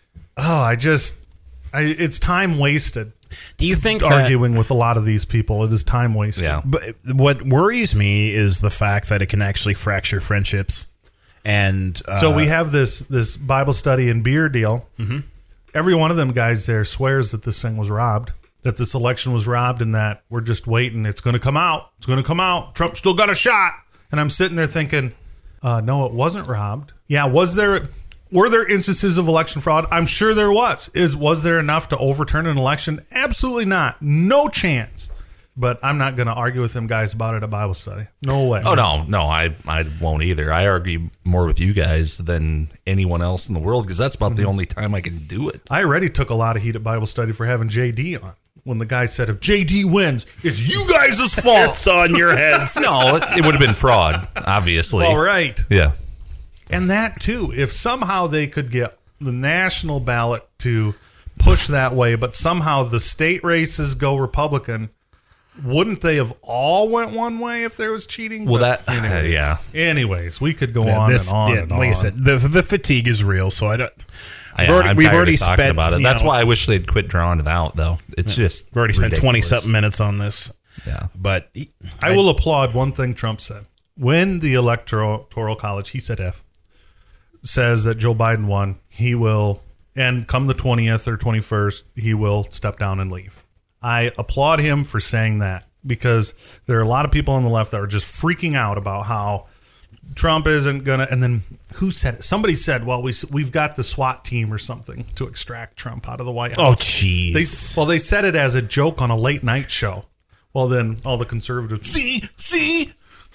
it's time wasted. Do you think arguing with a lot of these people, it is time wasted? Yeah. But what worries me is the fact that it can actually fracture friendships. And so we have this Bible study and beer deal. Mm-hmm. Every one of them guys there swears that this thing was robbed, that this election was robbed, and that we're just waiting. It's going to come out. It's going to come out. Trump still got a shot. And I'm sitting there thinking, no, it wasn't robbed. Yeah, were there instances of election fraud? I'm sure there was. Was there enough to overturn an election? Absolutely not. No chance. But I'm not going to argue with them guys about it at Bible study. No way. Oh, no, I won't either. I argue more with you guys than anyone else in the world because that's about the only time I can do it. I already took a lot of heat at Bible study for having JD on. When the guy said, if JD wins, it's you guys' fault. It's on your heads. No, it would have been fraud, obviously. All right. Yeah. And that, too, if somehow they could get the national ballot to push that way, but somehow the state races go Republican, wouldn't they have all went one way if there was cheating? Well, anyways, Anyways, we could go on and on and on. Like I said, the fatigue is real, so I don't... We've already spent about it. That's why I wish they'd quit drawing it out, though. It's just we've already spent 20-something minutes on this. Yeah. But I will applaud one thing Trump said. When the Electoral College, he said F, says that Joe Biden won, he will, and come the 20th or 21st, he will step down and leave. I applaud him for saying that because there are a lot of people on the left that are just freaking out about how Trump isn't going to, and then who said it? Somebody said, well, we've got the SWAT team or something to extract Trump out of the White House. Oh, jeez. They said it as a joke on a late night show. Well, then all the conservatives, see,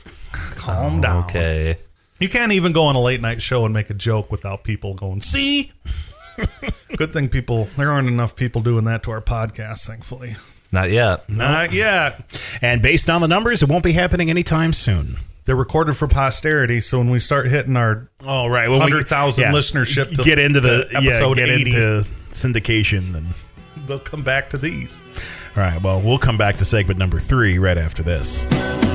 calm down. Okay. You can't even go on a late night show and make a joke without people going, see? Good thing there aren't enough people doing that to our podcast, thankfully. Not yet. Not yet. And based on the numbers, it won't be happening anytime soon. They're recorded for posterity, so when we start hitting our 100,000 listenership to get into episode 80, into syndication, and they'll come back to these. All right, well, we'll come back to segment number 3 right after this.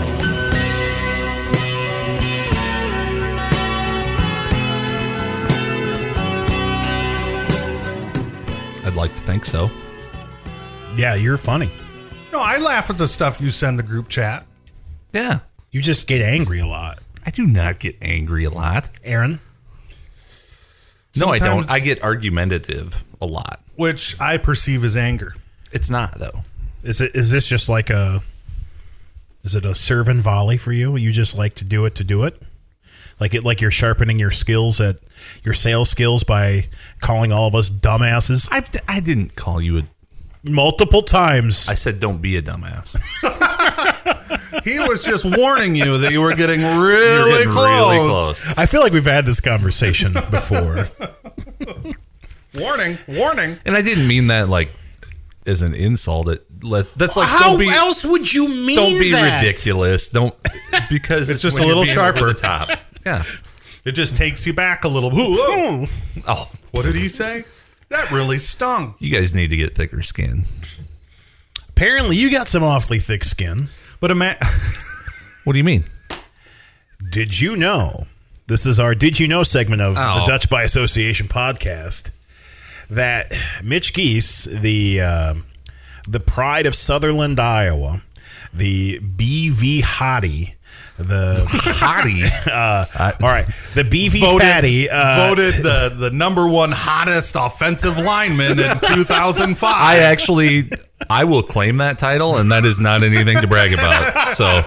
I'd like to think so. Yeah, you're funny. No, I laugh at the stuff you send the group chat. Yeah. You just get angry a lot. I do not get angry a lot. Aaron? No, I don't. I get argumentative a lot. Which I perceive as anger. It's not, though. Is this just like is it a serve and volley for you? You just like to do it? Like you're sharpening your skills at your sales skills by calling all of us dumbasses? I didn't call you multiple times. I said don't be a dumbass. He was just warning you that you were getting really close. I feel like we've had this conversation before. Warning. And I didn't mean that like as an insult. That's like how else would you mean that? Don't be ridiculous. Don't because it's just a little sharper. Over the top. Yeah. It just takes you back a little. Whoa. Oh, what did he say? That really stung. You guys need to get thicker skin. Apparently, you got some awfully thick skin. But what do you mean? Did you know? This is our Did You Know segment of the Dutch by Association podcast. That Mitch Geese, the pride of Sutherland, Iowa, the BV Hottie, the Hottie. All right, the BV Fatty voted the number one hottest offensive lineman in 2005. I will claim that title, and that is not anything to brag about. So,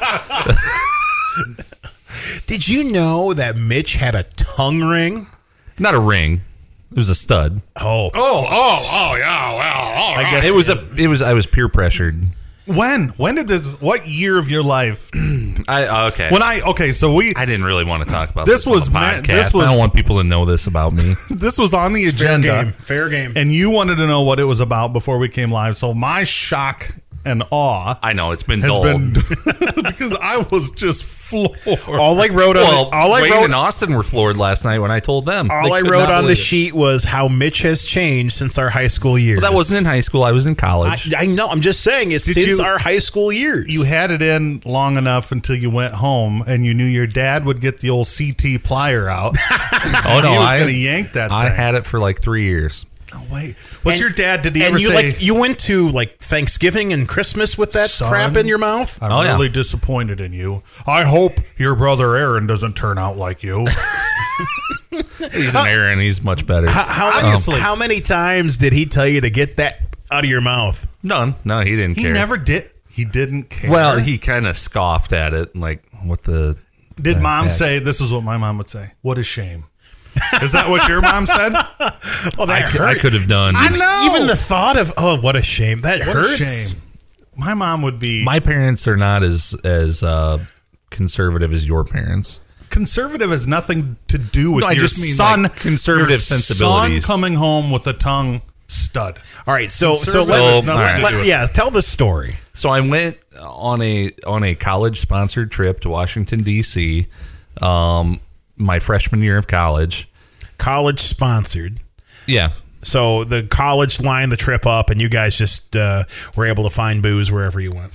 did you know that Mitch had a tongue ring? Not a ring. It was a stud. Oh, yeah. Well, I guess it was. I was peer pressured. When did this? What year of your life? Okay. So I didn't really want to talk about This this was on the meant- podcast. this was- I don't want people to know this about me. This was on the agenda. Fair game. And you wanted to know what it was about before we came live. So my shock and awe I know it's been has dull. been because I was just floored. All I wrote on Well, all I Wayne wrote and Austin were floored last night when I told them. all They I could wrote not on the believe it. sheet was how Mitch has changed since our high school years. Well, that wasn't in high school. I was in college. I know. I'm just saying it's Did since you- our high school years. You had it in long enough until you went home, and you knew your dad would get the old CT plier out. Oh no, he was I going to yank that. I thing. had it for like 3 years. No way. What's And- your dad? Did he and ever you say? you went to like Thanksgiving and Christmas with that "Son, crap in your mouth? I'm Oh, yeah. really disappointed in you. I hope your brother Aaron doesn't turn out like you. He's an Aaron. He's much better. Obviously. How many times did he tell you to get that out of your mouth? None. No, he didn't He care. never did. He didn't care. Well, he kind of scoffed at it, like, what the... did. Mom heck? say, "This is what my mom would say. What a shame." Is that what your mom said? Oh, that I could have done. I know. Even the thought of what a shame that What a hurts. shame. My mom would be My parents are not as conservative as your parents. conservative. Has nothing to do with No, I your just mean, son. like, conservative your sensibilities. Son coming home with a tongue stud. All right, so Conservative let, has nothing to let- do with it. yeah, tell the story. So I went on a college sponsored trip to Washington D.C. My freshman year of college. College sponsored. Yeah, So the college lined the trip up, and you guys just were able to find booze wherever you went.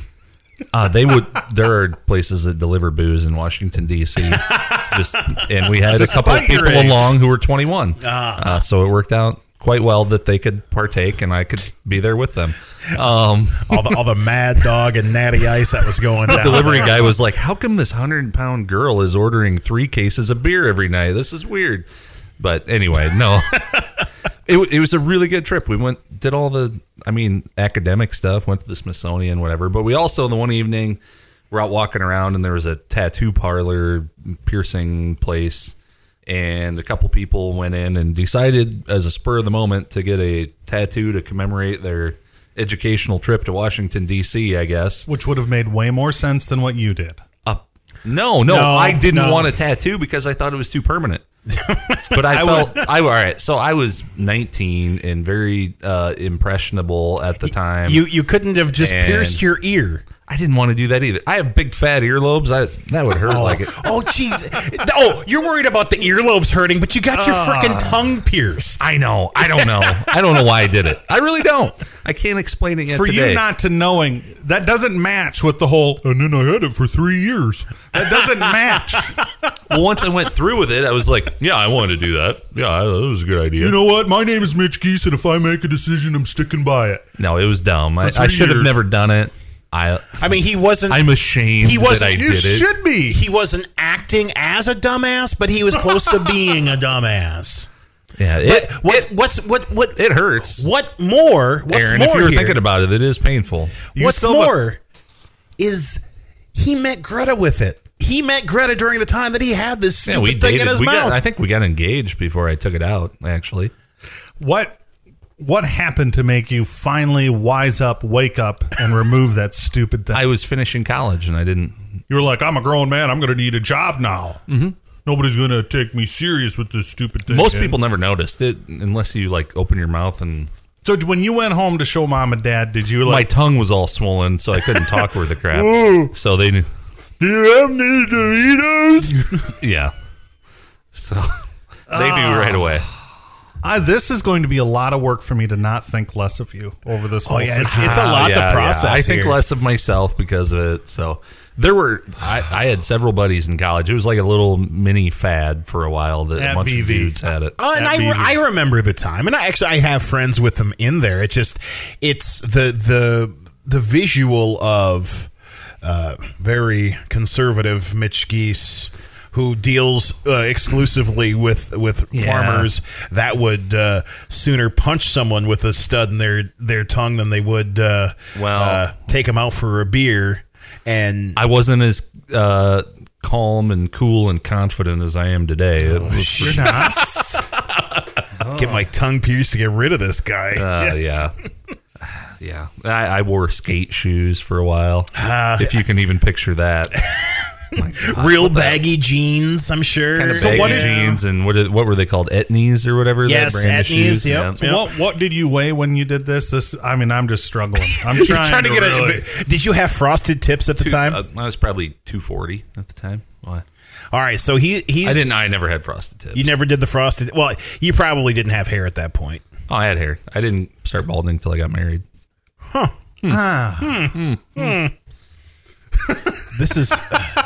there are places that deliver booze in Washington D.C. And we had a couple of Despite your people age. along who were 21, so it worked out quite well that they could partake, and I could be there with them. All the Mad Dog and Natty Ice that was going down. Delivery guy was like, "How come this 100-pound girl is ordering 3 cases of beer every night? This is weird." But anyway, no, it was a really good trip. We did all the, academic stuff, went to the Smithsonian, whatever. But we also, the one evening, we're out walking around, and there was a tattoo parlor, piercing place, and a couple people went in and decided, as a spur of the moment, to get a tattoo to commemorate their educational trip to Washington, D.C., I guess. Which would have made way more sense than what you did. No, I didn't want a tattoo because I thought it was too permanent. But I felt all right. So I was 19 and very impressionable at the time. You couldn't have just And- pierced your ear. I didn't want to do that either. I have big fat earlobes. That would hurt like it. Oh, jeez. Oh, you're worried about the earlobes hurting, but you got your freaking tongue pierced. I know. I don't know. I don't know why I did it. I really don't. I can't explain it yet For today. you not to knowing, that doesn't match with the whole, and then I had it for 3 years. That doesn't match. Well, once I went through with it, I was like, yeah, I wanted to do that. Yeah, that was a good idea. You know what? My name is Mitch Geese, and if I make a decision, I'm sticking by it. No, it was dumb. I 3 should have years. never done it. He wasn't. I'm ashamed He wasn't- that I You did it. should be. He wasn't acting as a dumbass, but he was close to being a dumbass. Yeah, it hurts. What's more Aaron, if you were here, thinking about it, it is painful. what's still- more is he met Greta with it. He met Greta during the time that he had this Yeah, stupid we thing dated. in his mouth. I think we got engaged before I took it out. Actually, What happened to make you finally wise up, wake up, and remove that stupid thing? I was finishing college and I didn't. You were like, I'm a grown man. I'm going to need a job now. Mm-hmm. Nobody's going to take me serious with this stupid thing. Most people never noticed it unless you like open your mouth and. So when you went home to show mom and dad, did you My like? tongue was all swollen, so I couldn't talk worth a crap. So they knew. Do you have any Doritos? Yeah. So they knew right away. This is going to be a lot of work for me to not think less of you over this whole yeah, situation. it's a lot to Yeah, process. I think here. less of myself because of it. So there were, I had several buddies in college. It was like a little mini fad for a while that At a bunch BV. of dudes had it. And At BV. I remember the time, and I have friends with them in there. It's the visual of very conservative Mitch Geese, who deals exclusively with farmers that would sooner punch someone with a stud in their tongue than they would take them out for a beer. And I wasn't as calm and cool and confident as I am today. It was, You're not. get my tongue pierced to get rid of this guy. yeah. Yeah. I wore skate shoes for a while. If you can even picture that. My God, real baggy jeans, I'm sure. kind of baggy jeans, and what were they called? Etnies or whatever? Yes, that brand of Etnies, shoes. yep. Yeah. What did you weigh when you did this? I mean, I'm just struggling. I'm trying to get really... Did you have frosted tips at the time? I was probably 240 at the time. Why? All right, so he's. I never had frosted tips. You never did the frosted. Well, you probably didn't have hair at that point. Oh, I had hair. I didn't start balding until I got married. This is.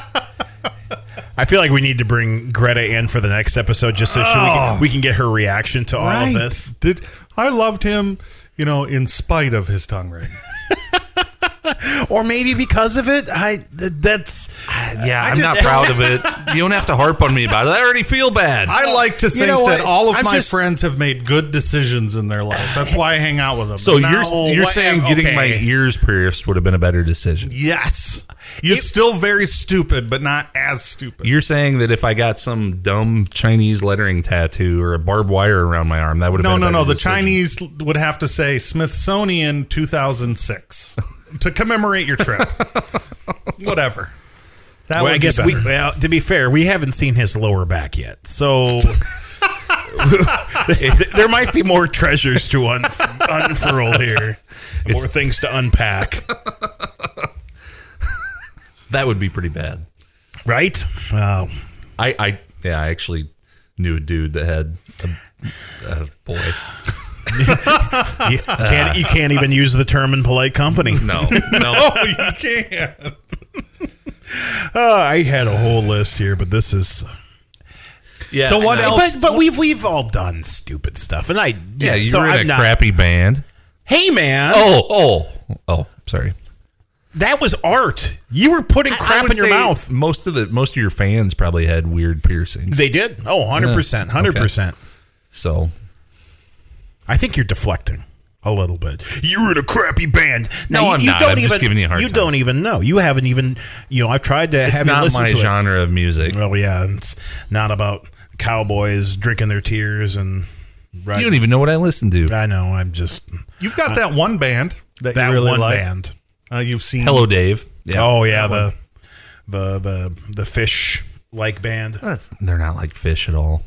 I feel like we need to bring Greta in for the next episode just so we can get her reaction to all of this. I loved him, in spite of his tongue ring. Or maybe because of it. I'm not proud of it. You don't have to harp on me about it. I already feel bad. I like to think that all of my friends have made good decisions in their life. That's why I hang out with them. So you're saying getting my ears pierced would have been a better decision? Yes. It's still very stupid, but not as stupid. You're saying that if I got some dumb Chinese lettering tattoo or a barbed wire around my arm, that would have been a better The decision. Chinese would have to say Smithsonian 2006 to commemorate your trip. Whatever. Well, I guess to be fair, we haven't seen his lower back yet, so there might be more treasures to unfurl here, more things to unpack. That would be pretty bad, right? I actually knew a dude that had a boy. You can't even use the term in polite company. No, you can't. I had a whole list here, but this is. Yeah. So what else? But we've all done stupid stuff, and you were in a crappy band. Hey, man! Oh, sorry. That was art. You were putting crap in your mouth. Most of your fans probably had weird piercings. They did. Oh, 100%, 100%. Okay. So, I think you're deflecting a little bit. You were in a crappy band. No, I'm not. I'm just giving you a hard time. You don't even know. You haven't even. I've tried to have you listen to it. It's not my genre of music. Well, yeah, it's not about cowboys drinking their tears and. Right. You don't even know what I listen to. I know. I'm just. You've got that one band that you really like. Band. You've seen Hello, Dave. Yeah. Oh yeah, the fish like band. They're not like Fish at all.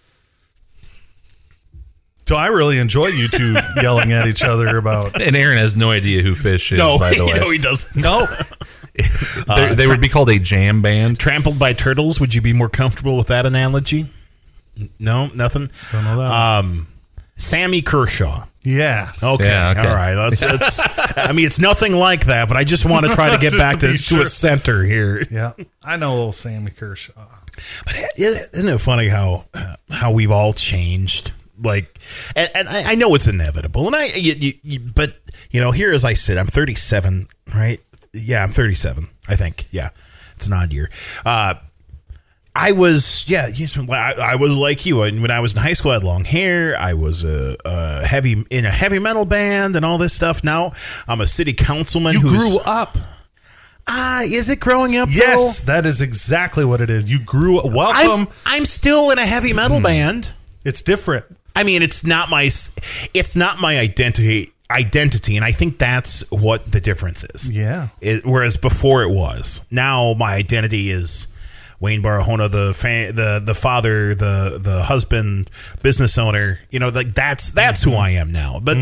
So I really enjoy you two yelling at each other about. And Aaron has no idea who Fish is. By the way, no, he doesn't. No, they would be called a jam band. Trampled by turtles. Would you be more comfortable with that analogy? No, nothing. Don't know that. Sammy Kershaw. Yes. Okay. Yeah, okay. All right. It's nothing like that, but I just want to try to get back to a center here. Yeah, I know little Sammy Kershaw. But isn't it funny how we've all changed? Like, and I know it's inevitable, and but here as I sit, I'm 37, right? Yeah, I'm 37. I think. Yeah, it's an odd year. I was I was like you. And when I was in high school, I had long hair. I was in a heavy metal band and all this stuff. Now I'm a city councilman. You grew up. Is it growing up? Yes, that is exactly what it is. You grew up. Welcome. I'm still in a heavy metal band. It's different. I mean, it's not my identity, and I think that's what the difference is. Yeah. Whereas before it was. Now my identity is Wayne Barahona, the father, the husband, business owner. That's who I am now. But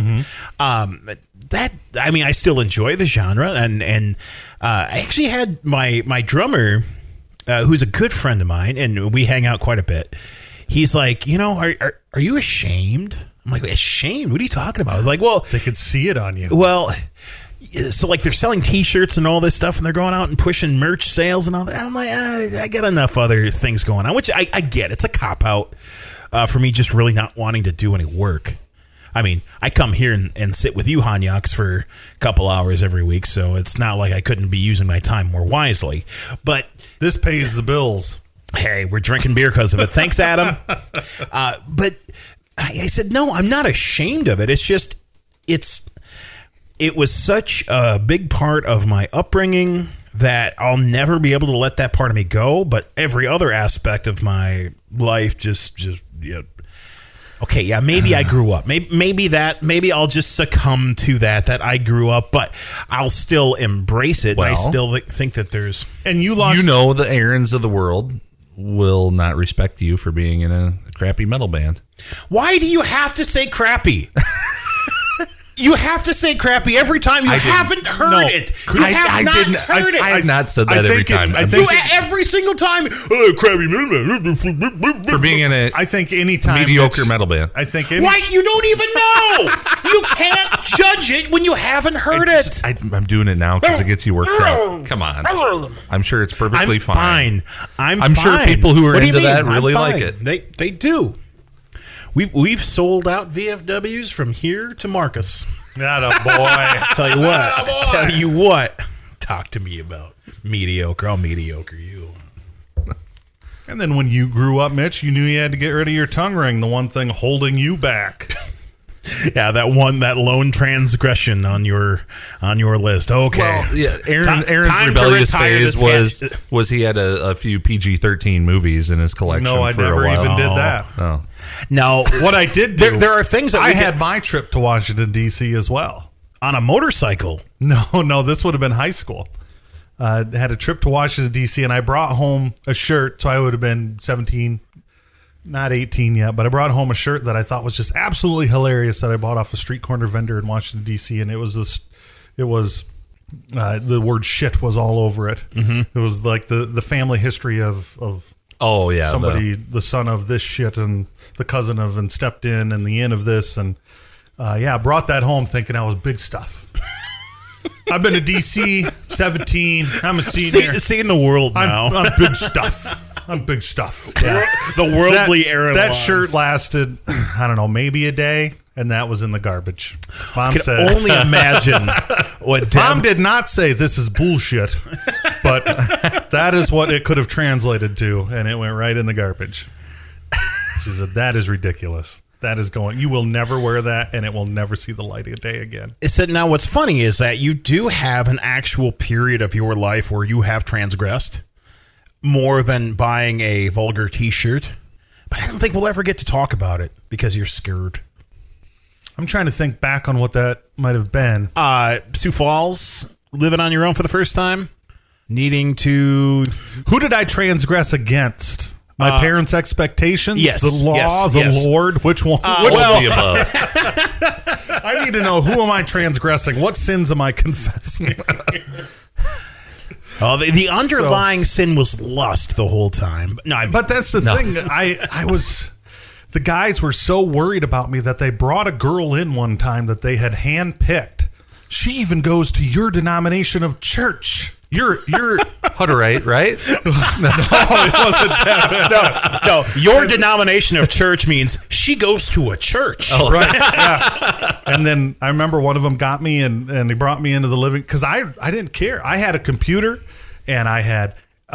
I still enjoy the genre, and I actually had my drummer, who's a good friend of mine, and we hang out quite a bit. He's like, are you ashamed? I'm like, ashamed? What are you talking about? I was like, well, they could see it on you. Well, so like they're selling T-shirts and all this stuff, and they're going out and pushing merch sales and all that. I'm like, I got enough other things going on, which I get. It's a cop out for me, just really not wanting to do any work. I mean, I come here and sit with you, Hanyaks, for a couple hours every week, so it's not like I couldn't be using my time more wisely. But this pays the bills. Hey, we're drinking beer because of it. Thanks, Adam. But I said, no, I'm not ashamed of it. It's just, it was such a big part of my upbringing that I'll never be able to let that part of me go. But every other aspect of my life just Okay, yeah, maybe I grew up. Maybe I'll just succumb to that I grew up, but I'll still embrace it. Well, and I still think that there's... And you lost... You know, the Aarons of the world will not respect you for being in a crappy metal band. Why do you have to say crappy? You have to say crappy every time. You haven't heard it. You have not heard it. I have not said that every time. Every single time. Crappy for being in a I think any time mediocre metal band. I think why you don't even know. You can't judge it when you haven't heard it. I'm doing it now because it gets you worked up. Come on. I'm sure it's perfectly fine. I'm sure people who are into that really like it. They do. We've sold out VFWs from here to Marcus. Not a boy. Tell you what. Talk to me about mediocre. I'll mediocre you. And then when you grew up, Mitch, you knew you had to get rid of your tongue ring, the one thing holding you back. Yeah, that lone transgression on your list. Okay. Well, yeah, Aaron's rebellious phase was he had a few PG-13 movies in his collection. No, I never even did that. Oh. Now, what I did do, there are things that I had my trip to Washington D.C. as well on a motorcycle. No, this would have been high school. Had a trip to Washington D.C. and I brought home a shirt, so I would have been 17. Not 18 yet, but I brought home a shirt that I thought was just absolutely hilarious that I bought off a street corner vendor in Washington, D.C., and it was the word shit was all over it. Mm-hmm. It was like the family history of somebody, the son of this shit and the cousin of and stepped in and the end of this. And I brought that home thinking I was big stuff. I've been to D.C., 17. I'm a senior. Seeing the world now. I'm big stuff. I'm big stuff. Yeah. The worldly era. That shirt lasted, I don't know, maybe a day, and that was in the garbage. Mom said, only imagine what Mom did not say this is bullshit, but that is what it could have translated to, and it went right in the garbage. She said, that is ridiculous. That is going, you will never wear that, and it will never see the light of day again. It said, now what's funny is that you do have an actual period of your life where you have transgressed more than buying a vulgar t-shirt, but I don't think we'll ever get to talk about it because you're scared. I'm trying to think back on what that might have been. Sioux Falls, living on your own for the first time, needing to... Who did I transgress against? My parents' expectations? Yes. The law? The Lord? Which one? Which of the above? I need to know, who am I transgressing? What sins am I confessing? The underlying sin was lust the whole time. But that's the thing. I was... The guys were so worried about me that they brought a girl in one time that they had handpicked. She even goes to your denomination of church. You're Hutterite, right? No, it wasn't that. No. Your denomination of church means she goes to a church. Oh, right. Yeah. And then I remember one of them got me and he brought me into the living because I didn't care. I had a computer and I had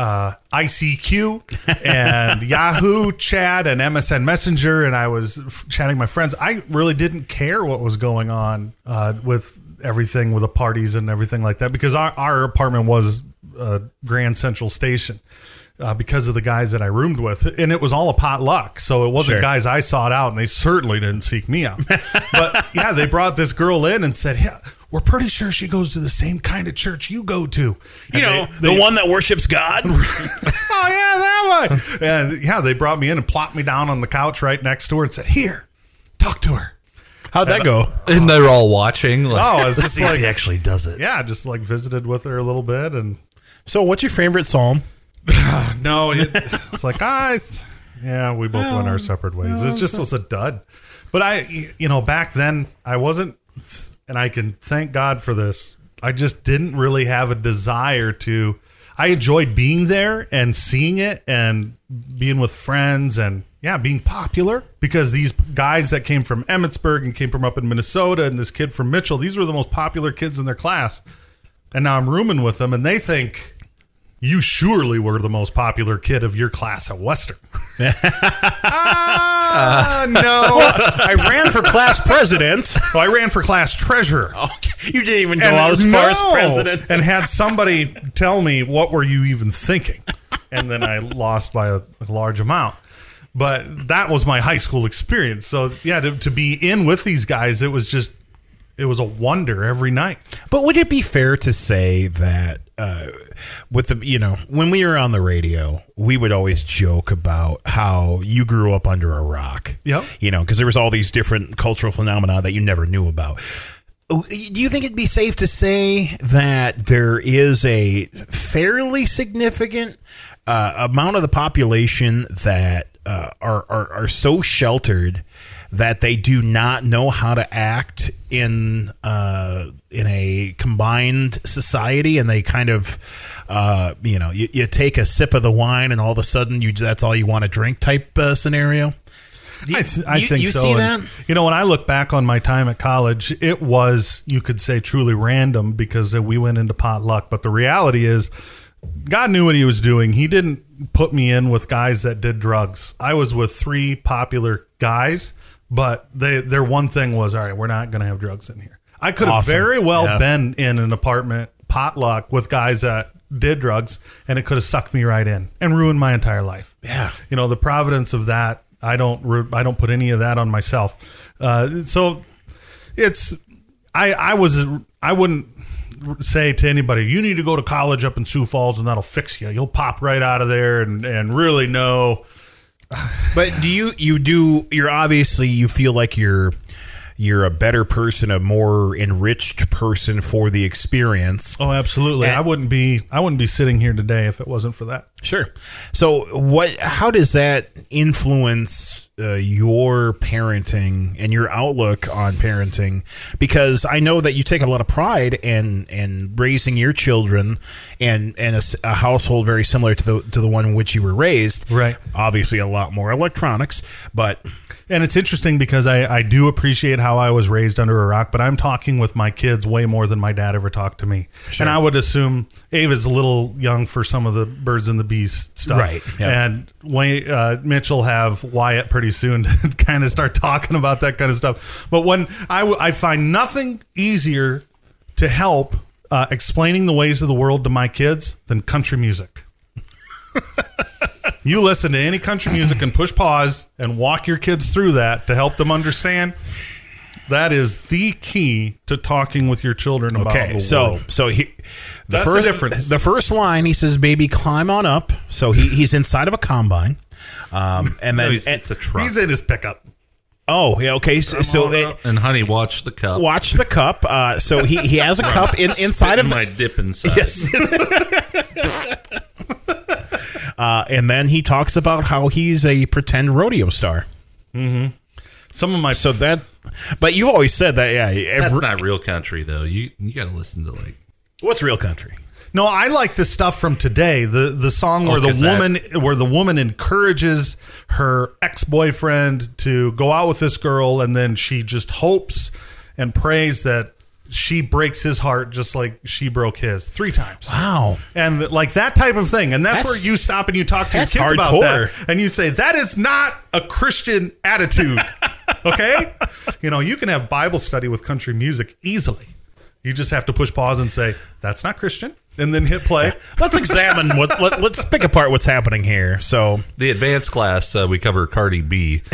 ICQ and Yahoo chat and MSN Messenger, and I was chatting with my friends. I really didn't care what was going on with everything, with the parties and everything like that, because our apartment was Grand Central Station because of the guys that I roomed with, and it was all a potluck, so it wasn't guys I sought out, and they certainly didn't seek me out. But yeah, they brought this girl in and said, yeah, we're pretty sure she goes to the same kind of church you go to. And the one that worships God? Oh, yeah, that one. And yeah, they brought me in and plopped me down on the couch right next to her and said, here, talk to her. How'd that go? And they're all watching. Like, it's just like he actually does it. Yeah, just like visited with her a little bit. And so what's your favorite psalm? No, it's like, we both went our separate ways. It just was a dud. But back then I wasn't, and I can thank God for this, I just didn't really have a desire to. I enjoyed being there and seeing it and being with friends and being popular, because these guys that came from Emmitsburg and came from up in Minnesota and this kid from Mitchell, these were the most popular kids in their class. And now I'm rooming with them and they think, you surely were the most popular kid of your class at Western. No. I ran for class president. I ran for class treasurer. You didn't even go out as far as president. And had somebody tell me, what were you even thinking? And then I lost by a large amount. But that was my high school experience. So yeah, to be in with these guys, it was a wonder every night. But would it be fair to say that with the, when we were on the radio, we would always joke about how you grew up under a rock. Yep. Because there was all these different cultural phenomena that you never knew about. Do you think it'd be safe to say that there is a fairly significant amount of the population that are so sheltered that they do not know how to act in a combined society, and they kind of you take a sip of the wine and all of a sudden that's all you want to drink type scenario? I think you so. See and, that? When I look back on my time at college, it was, you could say, truly random because we went into potluck. But the reality is, God knew what he was doing. He didn't put me in with guys that did drugs. I was with 3 popular guys, but their one thing was, all right, we're not going to have drugs in here. I could have very well been in an apartment potluck with guys that did drugs, and it could have sucked me right in and ruined my entire life. Yeah. The providence of that, I don't put any of that on myself. So it's I wouldn't say to anybody, you need to go to college up in Sioux Falls and that'll fix you. You'll pop right out of there and really know. But do you're obviously, you feel like you're a better person, a more enriched person for the experience. Oh, absolutely. And I wouldn't be sitting here today if it wasn't for that. Sure. So how does that influence your parenting and your outlook on parenting? Because I know that you take a lot of pride in raising your children and a household very similar to the one in which you were raised. Right. Obviously a lot more electronics, but... And it's interesting because I do appreciate how I was raised under a rock, but I'm talking with my kids way more than my dad ever talked to me. Sure. And I would assume Ava's a little young for some of the birds and the bees stuff. Right. Yep. And Mitch will have Wyatt pretty soon to kind of start talking about that kind of stuff. But when I find nothing easier to help explaining the ways of the world to my kids than country music. You listen to any country music and push pause and walk your kids through that to help them understand. That is the key to talking with your children about the world. So That's the difference. The first line, he says, "Baby, climb on up." So he's inside of a combine, and then it's a truck. He's in his pickup. Oh, yeah, okay. And honey, watch the cup. Watch the cup. So he has a cup inside of my dip inside. Yes. And then he talks about how he's a pretend rodeo star. Mm-hmm. Some of my but you always said that. Yeah, that's not real country though. You got to listen to what's real country. No, I like the stuff from today. The song where the woman encourages her ex-boyfriend to go out with this girl, and then she just hopes and prays that she breaks his heart just like she broke his 3 times. Wow. And like that type of thing. And that's where you stop and you talk to your kids hardcore about that. And you say, that is not a Christian attitude. Okay? You can have Bible study with country music easily. You just have to push pause and say, that's not Christian. And then hit play. Let's examine let's pick apart what's happening here. So the advanced class, we cover Cardi B.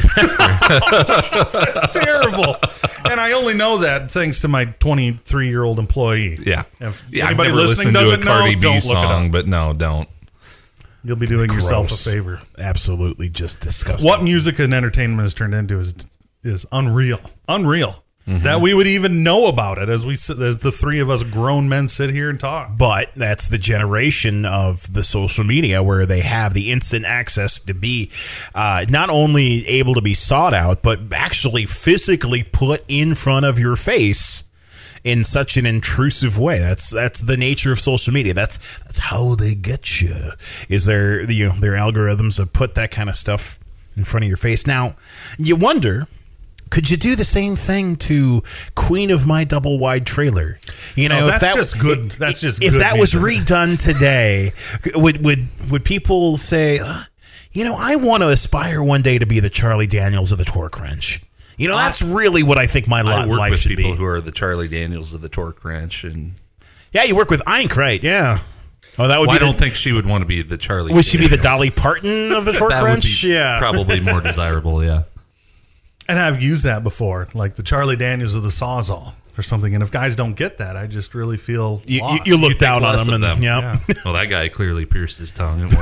It's terrible. And I only know that thanks to my 23-year-old employee. Yeah. If I've anybody never listening listened to a Cardi know, B don't song, look it up. but no, don't. You'll be doing yourself Gross. a favor. Absolutely just disgusting. What music and entertainment has turned into is unreal. Unreal. Mm-hmm. That we would even know about it as the 3 of us grown men sit here and talk. But that's the generation of the social media where they have the instant access to be not only able to be sought out, but actually physically put in front of your face in such an intrusive way. That's the nature of social media. That's how they get you. Is their algorithms that put that kind of stuff in front of your face. Now, you wonder, could you do the same thing to Queen of My Double Wide Trailer? That's just good. That's just good. If that was music. redone today, would people say, I want to aspire one day to be the Charlie Daniels of the Torque Wrench? That's really what I think my I work life with should people be. who are the Charlie Daniels of the Torque Wrench, and Yeah, you work with Einkrite, yeah. Oh, that would Well, be. I don't think she would want to be the Charlie. Would she be the Daniels. Dolly Parton of the torque That would wrench? be probably more desirable. Yeah. And I've used that before, like the Charlie Daniels of the Sawzall or something. And if guys don't get that, I just really feel lost. You look think down on less them, of and them. yeah. Well, that guy clearly pierced his tongue at one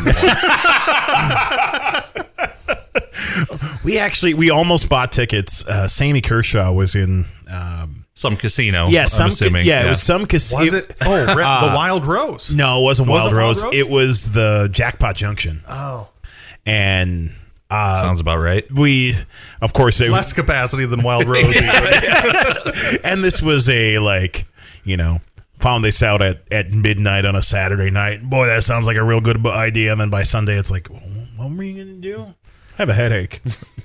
point. We almost bought tickets. Sammy Kershaw was in. Some casino. Yeah, I'm assuming. it was some casino. Was it? Oh, the Wild Rose. No, it wasn't Wild Rose. Wild Rose? It was the Jackpot Junction. Oh. And Sounds about right. we, of course, Less capacity than Wild Rose. and this was a found this out at midnight on a Saturday night. Boy, that sounds like a real good idea. And then by Sunday, it's like, what were you going to do? I have a headache.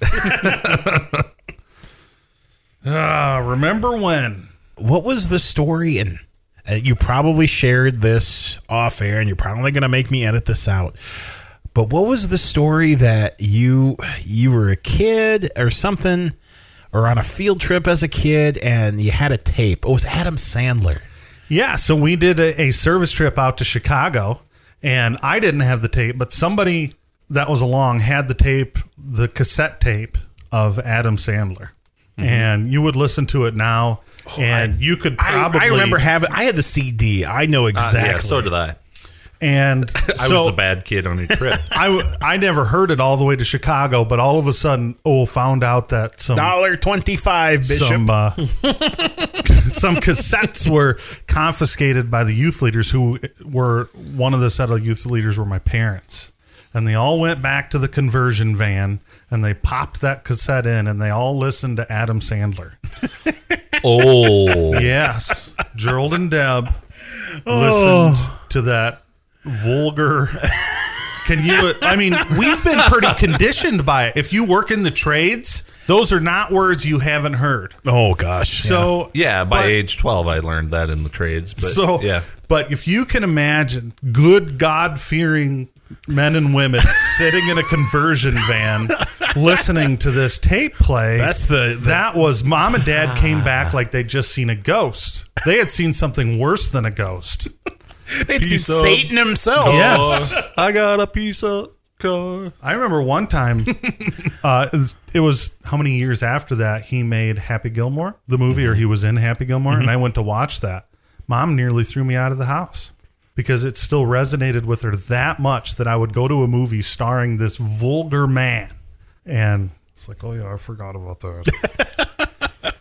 Remember when? What was the story? And you probably shared this off air, and you're probably going to make me edit this out. But what was the story that you were a kid or something, or on a field trip as a kid, and you had a tape? It was Adam Sandler. Yeah, so we did a service trip out to Chicago, and I didn't have the tape, but somebody that was along had the tape, the cassette tape of Adam Sandler. Mm-hmm. And you would listen to it now, and you could probably... I remember I had the CD. I know exactly. Yeah, so did I. And I was the bad kid on a trip. I never heard it all the way to Chicago, but all of a sudden, found out that some $1.25, Bishop. Some cassettes were confiscated by the youth leaders, who were one of the set of youth leaders were my parents, and they all went back to the conversion van and they popped that cassette in and they all listened to Adam Sandler. Oh, Yes, Gerald and Deb listened to that vulgar. We've been pretty conditioned by it. If you work in the trades, those are not words you haven't heard. Oh gosh. So yeah. By age 12, I learned that in the trades. But yeah. But if you can imagine good God-fearing men and women sitting in a conversion van listening to this tape play, that was Mom and Dad came back like they'd just seen a ghost. They had seen something worse than a ghost. They'd seen Satan himself. Yes. I got a piece of car. I remember one time, it was how many years after that he made Happy Gilmore, the movie, or he was in Happy Gilmore, and I went to watch that. Mom nearly threw me out of the house because it still resonated with her that much that I would go to a movie starring this vulgar man. And it's like, oh yeah, I forgot about that.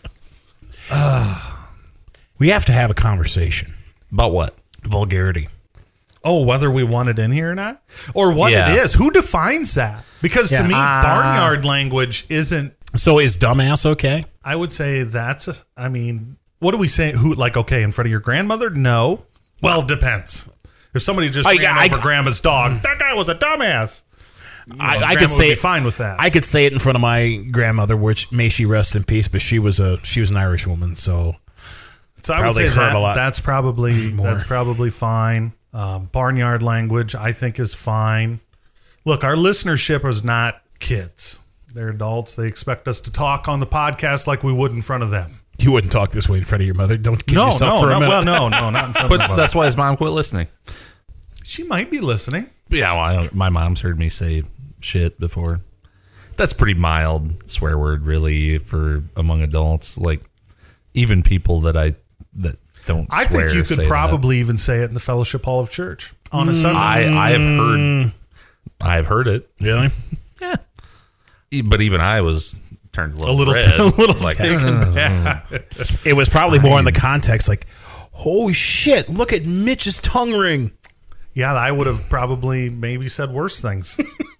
We have to have a conversation. About what? Vulgarity. Oh, whether we want it in here or not? Or what Yeah. it is. Who defines that? Because to me, barnyard language isn't... So is dumbass okay? I would say what do we say? Okay, in front of your grandmother? No. Well, it depends. If somebody just ran over grandma's dog, that guy was a dumbass. I could say would be fine with that. I could say it in front of my grandmother, which may she rest in peace, but she was an Irish woman, so I would say hurt a lot. that's probably fine. Barnyard language, I think, is fine. Look, our listenership is not kids. They're adults. They expect us to talk on the podcast like we would in front of them. You wouldn't talk this way in front of your mother. Don't kid yourself for a minute. Well, no, not in front of my But mother. that's why his mom quit listening. She might be listening. Yeah, well, my mom's heard me say shit before. That's pretty mild swear word, really, for among adults. Like, even people that don't I swear think you say could that. probably even say it in the Fellowship Hall of Church on a Sunday. I've heard it. Really? Yeah. But even I was turned a little red. Like, It was probably more in the context, like, holy shit, look at Mitch's tongue ring. Yeah, I would have probably maybe said worse things.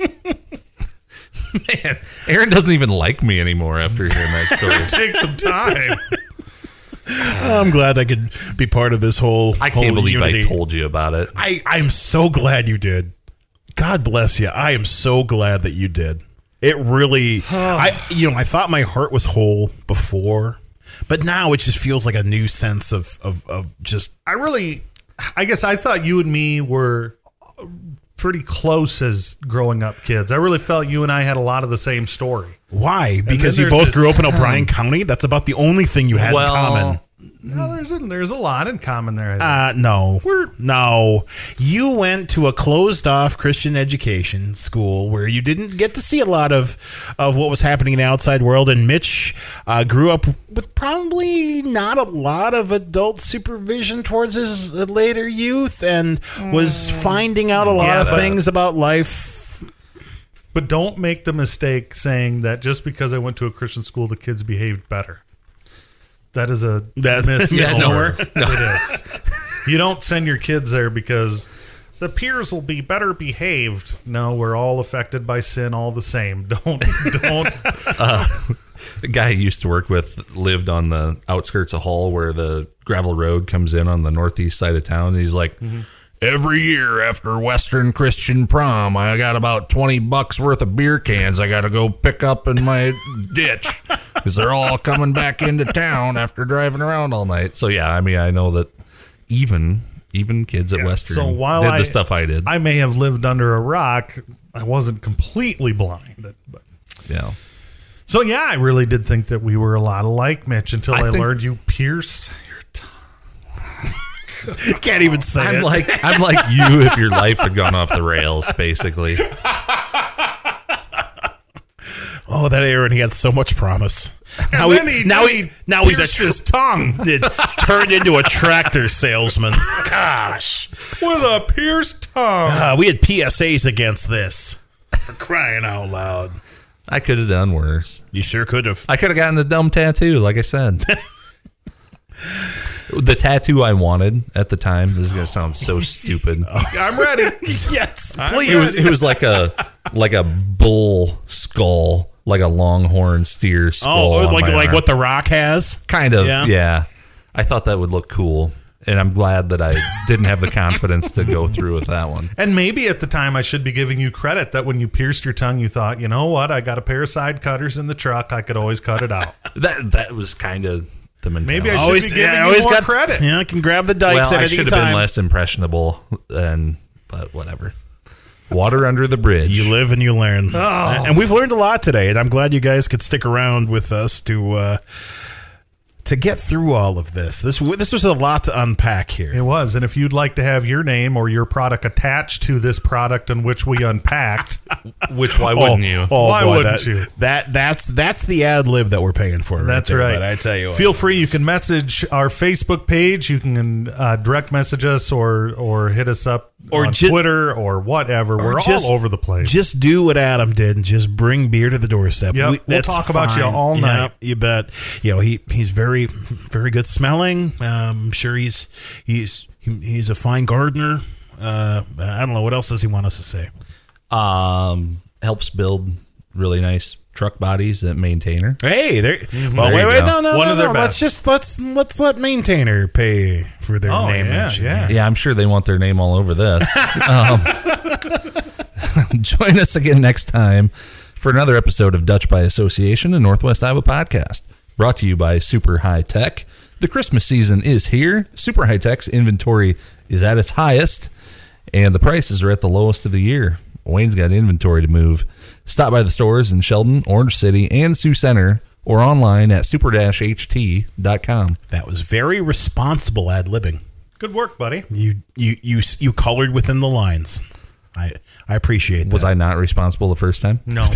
man, Aaron doesn't even like me anymore after hearing that story. Take some time. I'm glad I could be part of this whole I can't believe unity. I told you about it. I'm so glad you did. God bless you. I am so glad that you did. It really, I thought my heart was whole before, but now it just feels like a new sense of just. I guess I thought you and me were pretty close as growing up kids. I really felt you and I had a lot of the same story. Why? Because then you there's both this- grew up in O'Brien County? That's about the only thing you had in common. No, there's a lot in common there. I think. No. You went to a closed-off Christian education school where you didn't get to see a lot of what was happening in the outside world, and Mitch grew up with probably not a lot of adult supervision towards his later youth and was finding out a lot of things about life. But don't make the mistake saying that just because I went to a Christian school, the kids behaved better. That is a misnomer. No. It is. You don't send your kids there because the peers will be better behaved. No, we're all affected by sin all the same. Don't. The guy I used to work with lived on the outskirts of Hull where the gravel road comes in on the northeast side of town. And he's like, every year after Western Christian prom, I got about $20 worth of beer cans I got to go pick up in my ditch because they're all coming back into town after driving around all night. So, yeah, I mean, I know that even kids at Western did the stuff I did. I may have lived under a rock. I wasn't completely blind. But. Yeah. So, yeah, I really did think that we were a lot alike, Mitch, until I learned you pierced your tongue. Can't even say I'm like you if your life had gone off the rails, basically. Oh, that Aaron, he had so much promise. Now he's his tongue. It turned into a tractor salesman. Gosh. With a pierced tongue. We had PSAs against this. For crying out loud. I could have done worse. You sure could have. I could have gotten a dumb tattoo, like I said. The tattoo I wanted at the time, this is going to sound so stupid. I'm ready. Yes, please. It was like a bull skull, like a longhorn steer skull. Oh, on my like arm. what The Rock has? Kind of, yeah. I thought that would look cool. And I'm glad that I didn't have the confidence to go through with that one. And maybe at the time I should be giving you credit that when you pierced your tongue, you thought, you know what? I got a pair of side cutters in the truck. I could always cut it out. That was kind of the mentality. Maybe I should be giving you more credit. Yeah, I can grab the dikes at I any should have time. been less impressionable, but whatever. Water under the bridge. You live and you learn. Oh. And we've learned a lot today, and I'm glad you guys could stick around with us to get through all of this. This was a lot to unpack here. It was. And if you'd like to have your name or your product attached to this product in which we unpacked. Which, why wouldn't you? Why wouldn't you? That's the ad lib that we're paying for. That's there, right. But I tell you what. Feel free. You can message our Facebook page. You can direct message us or hit us up on Twitter or whatever. We're all over the place. Just do what Adam did and just bring beer to the doorstep. Yep. We'll talk about you all night. Yep, you bet. He's very, very good smelling. I'm sure he's a fine gardener. I don't know. What else does he want us to say? Helps build really nice truck bodies at Maintainer. Hey, there. Well, There you wait, go. no. One of their best. Let's let Maintainer pay for their name mention. Yeah, I'm sure they want their name all over this. Join us again next time for another episode of Dutch by Association, a Northwest Iowa podcast. Brought to you by Super High Tech. The Christmas season is here. Super High Tech's inventory is at its highest, and the prices are at the lowest of the year. Wayne's got inventory to move. Stop by the stores in Sheldon, Orange City, and Sioux Center, or online at super-ht.com. That was very responsible ad-libbing. Good work, buddy. You colored within the lines. I appreciate that. Was I not responsible the first time? No.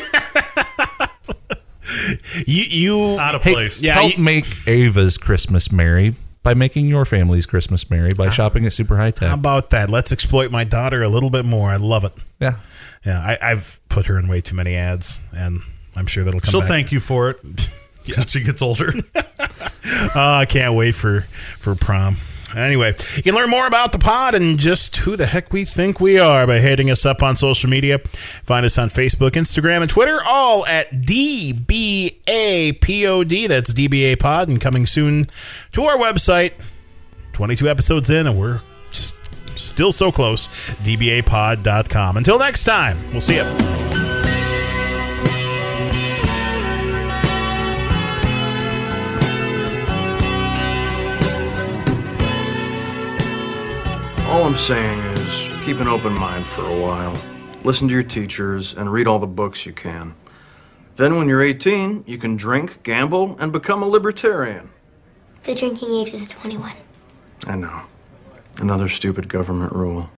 You Out of Hey, place. help make Ava's Christmas merry by making your family's Christmas merry by shopping at Super High How Tech. about that? Let's exploit my daughter a little bit more. I love it. Yeah. Yeah, I've put her in way too many ads, and I'm sure that'll come She'll back. thank you for it as she gets older. I can't wait for prom. Anyway, you can learn more about the pod and just who the heck we think we are by hitting us up on social media. Find us on Facebook, Instagram, and Twitter, all at DBAPOD. That's DBA Pod, and coming soon to our website. 22 episodes in, and we're just still so close. DBAPod.com. Until next time, we'll see you. All I'm saying is keep an open mind for a while. Listen to your teachers and read all the books you can. Then when you're 18, you can drink, gamble, and become a libertarian. The drinking age is 21. I know. Another stupid government rule.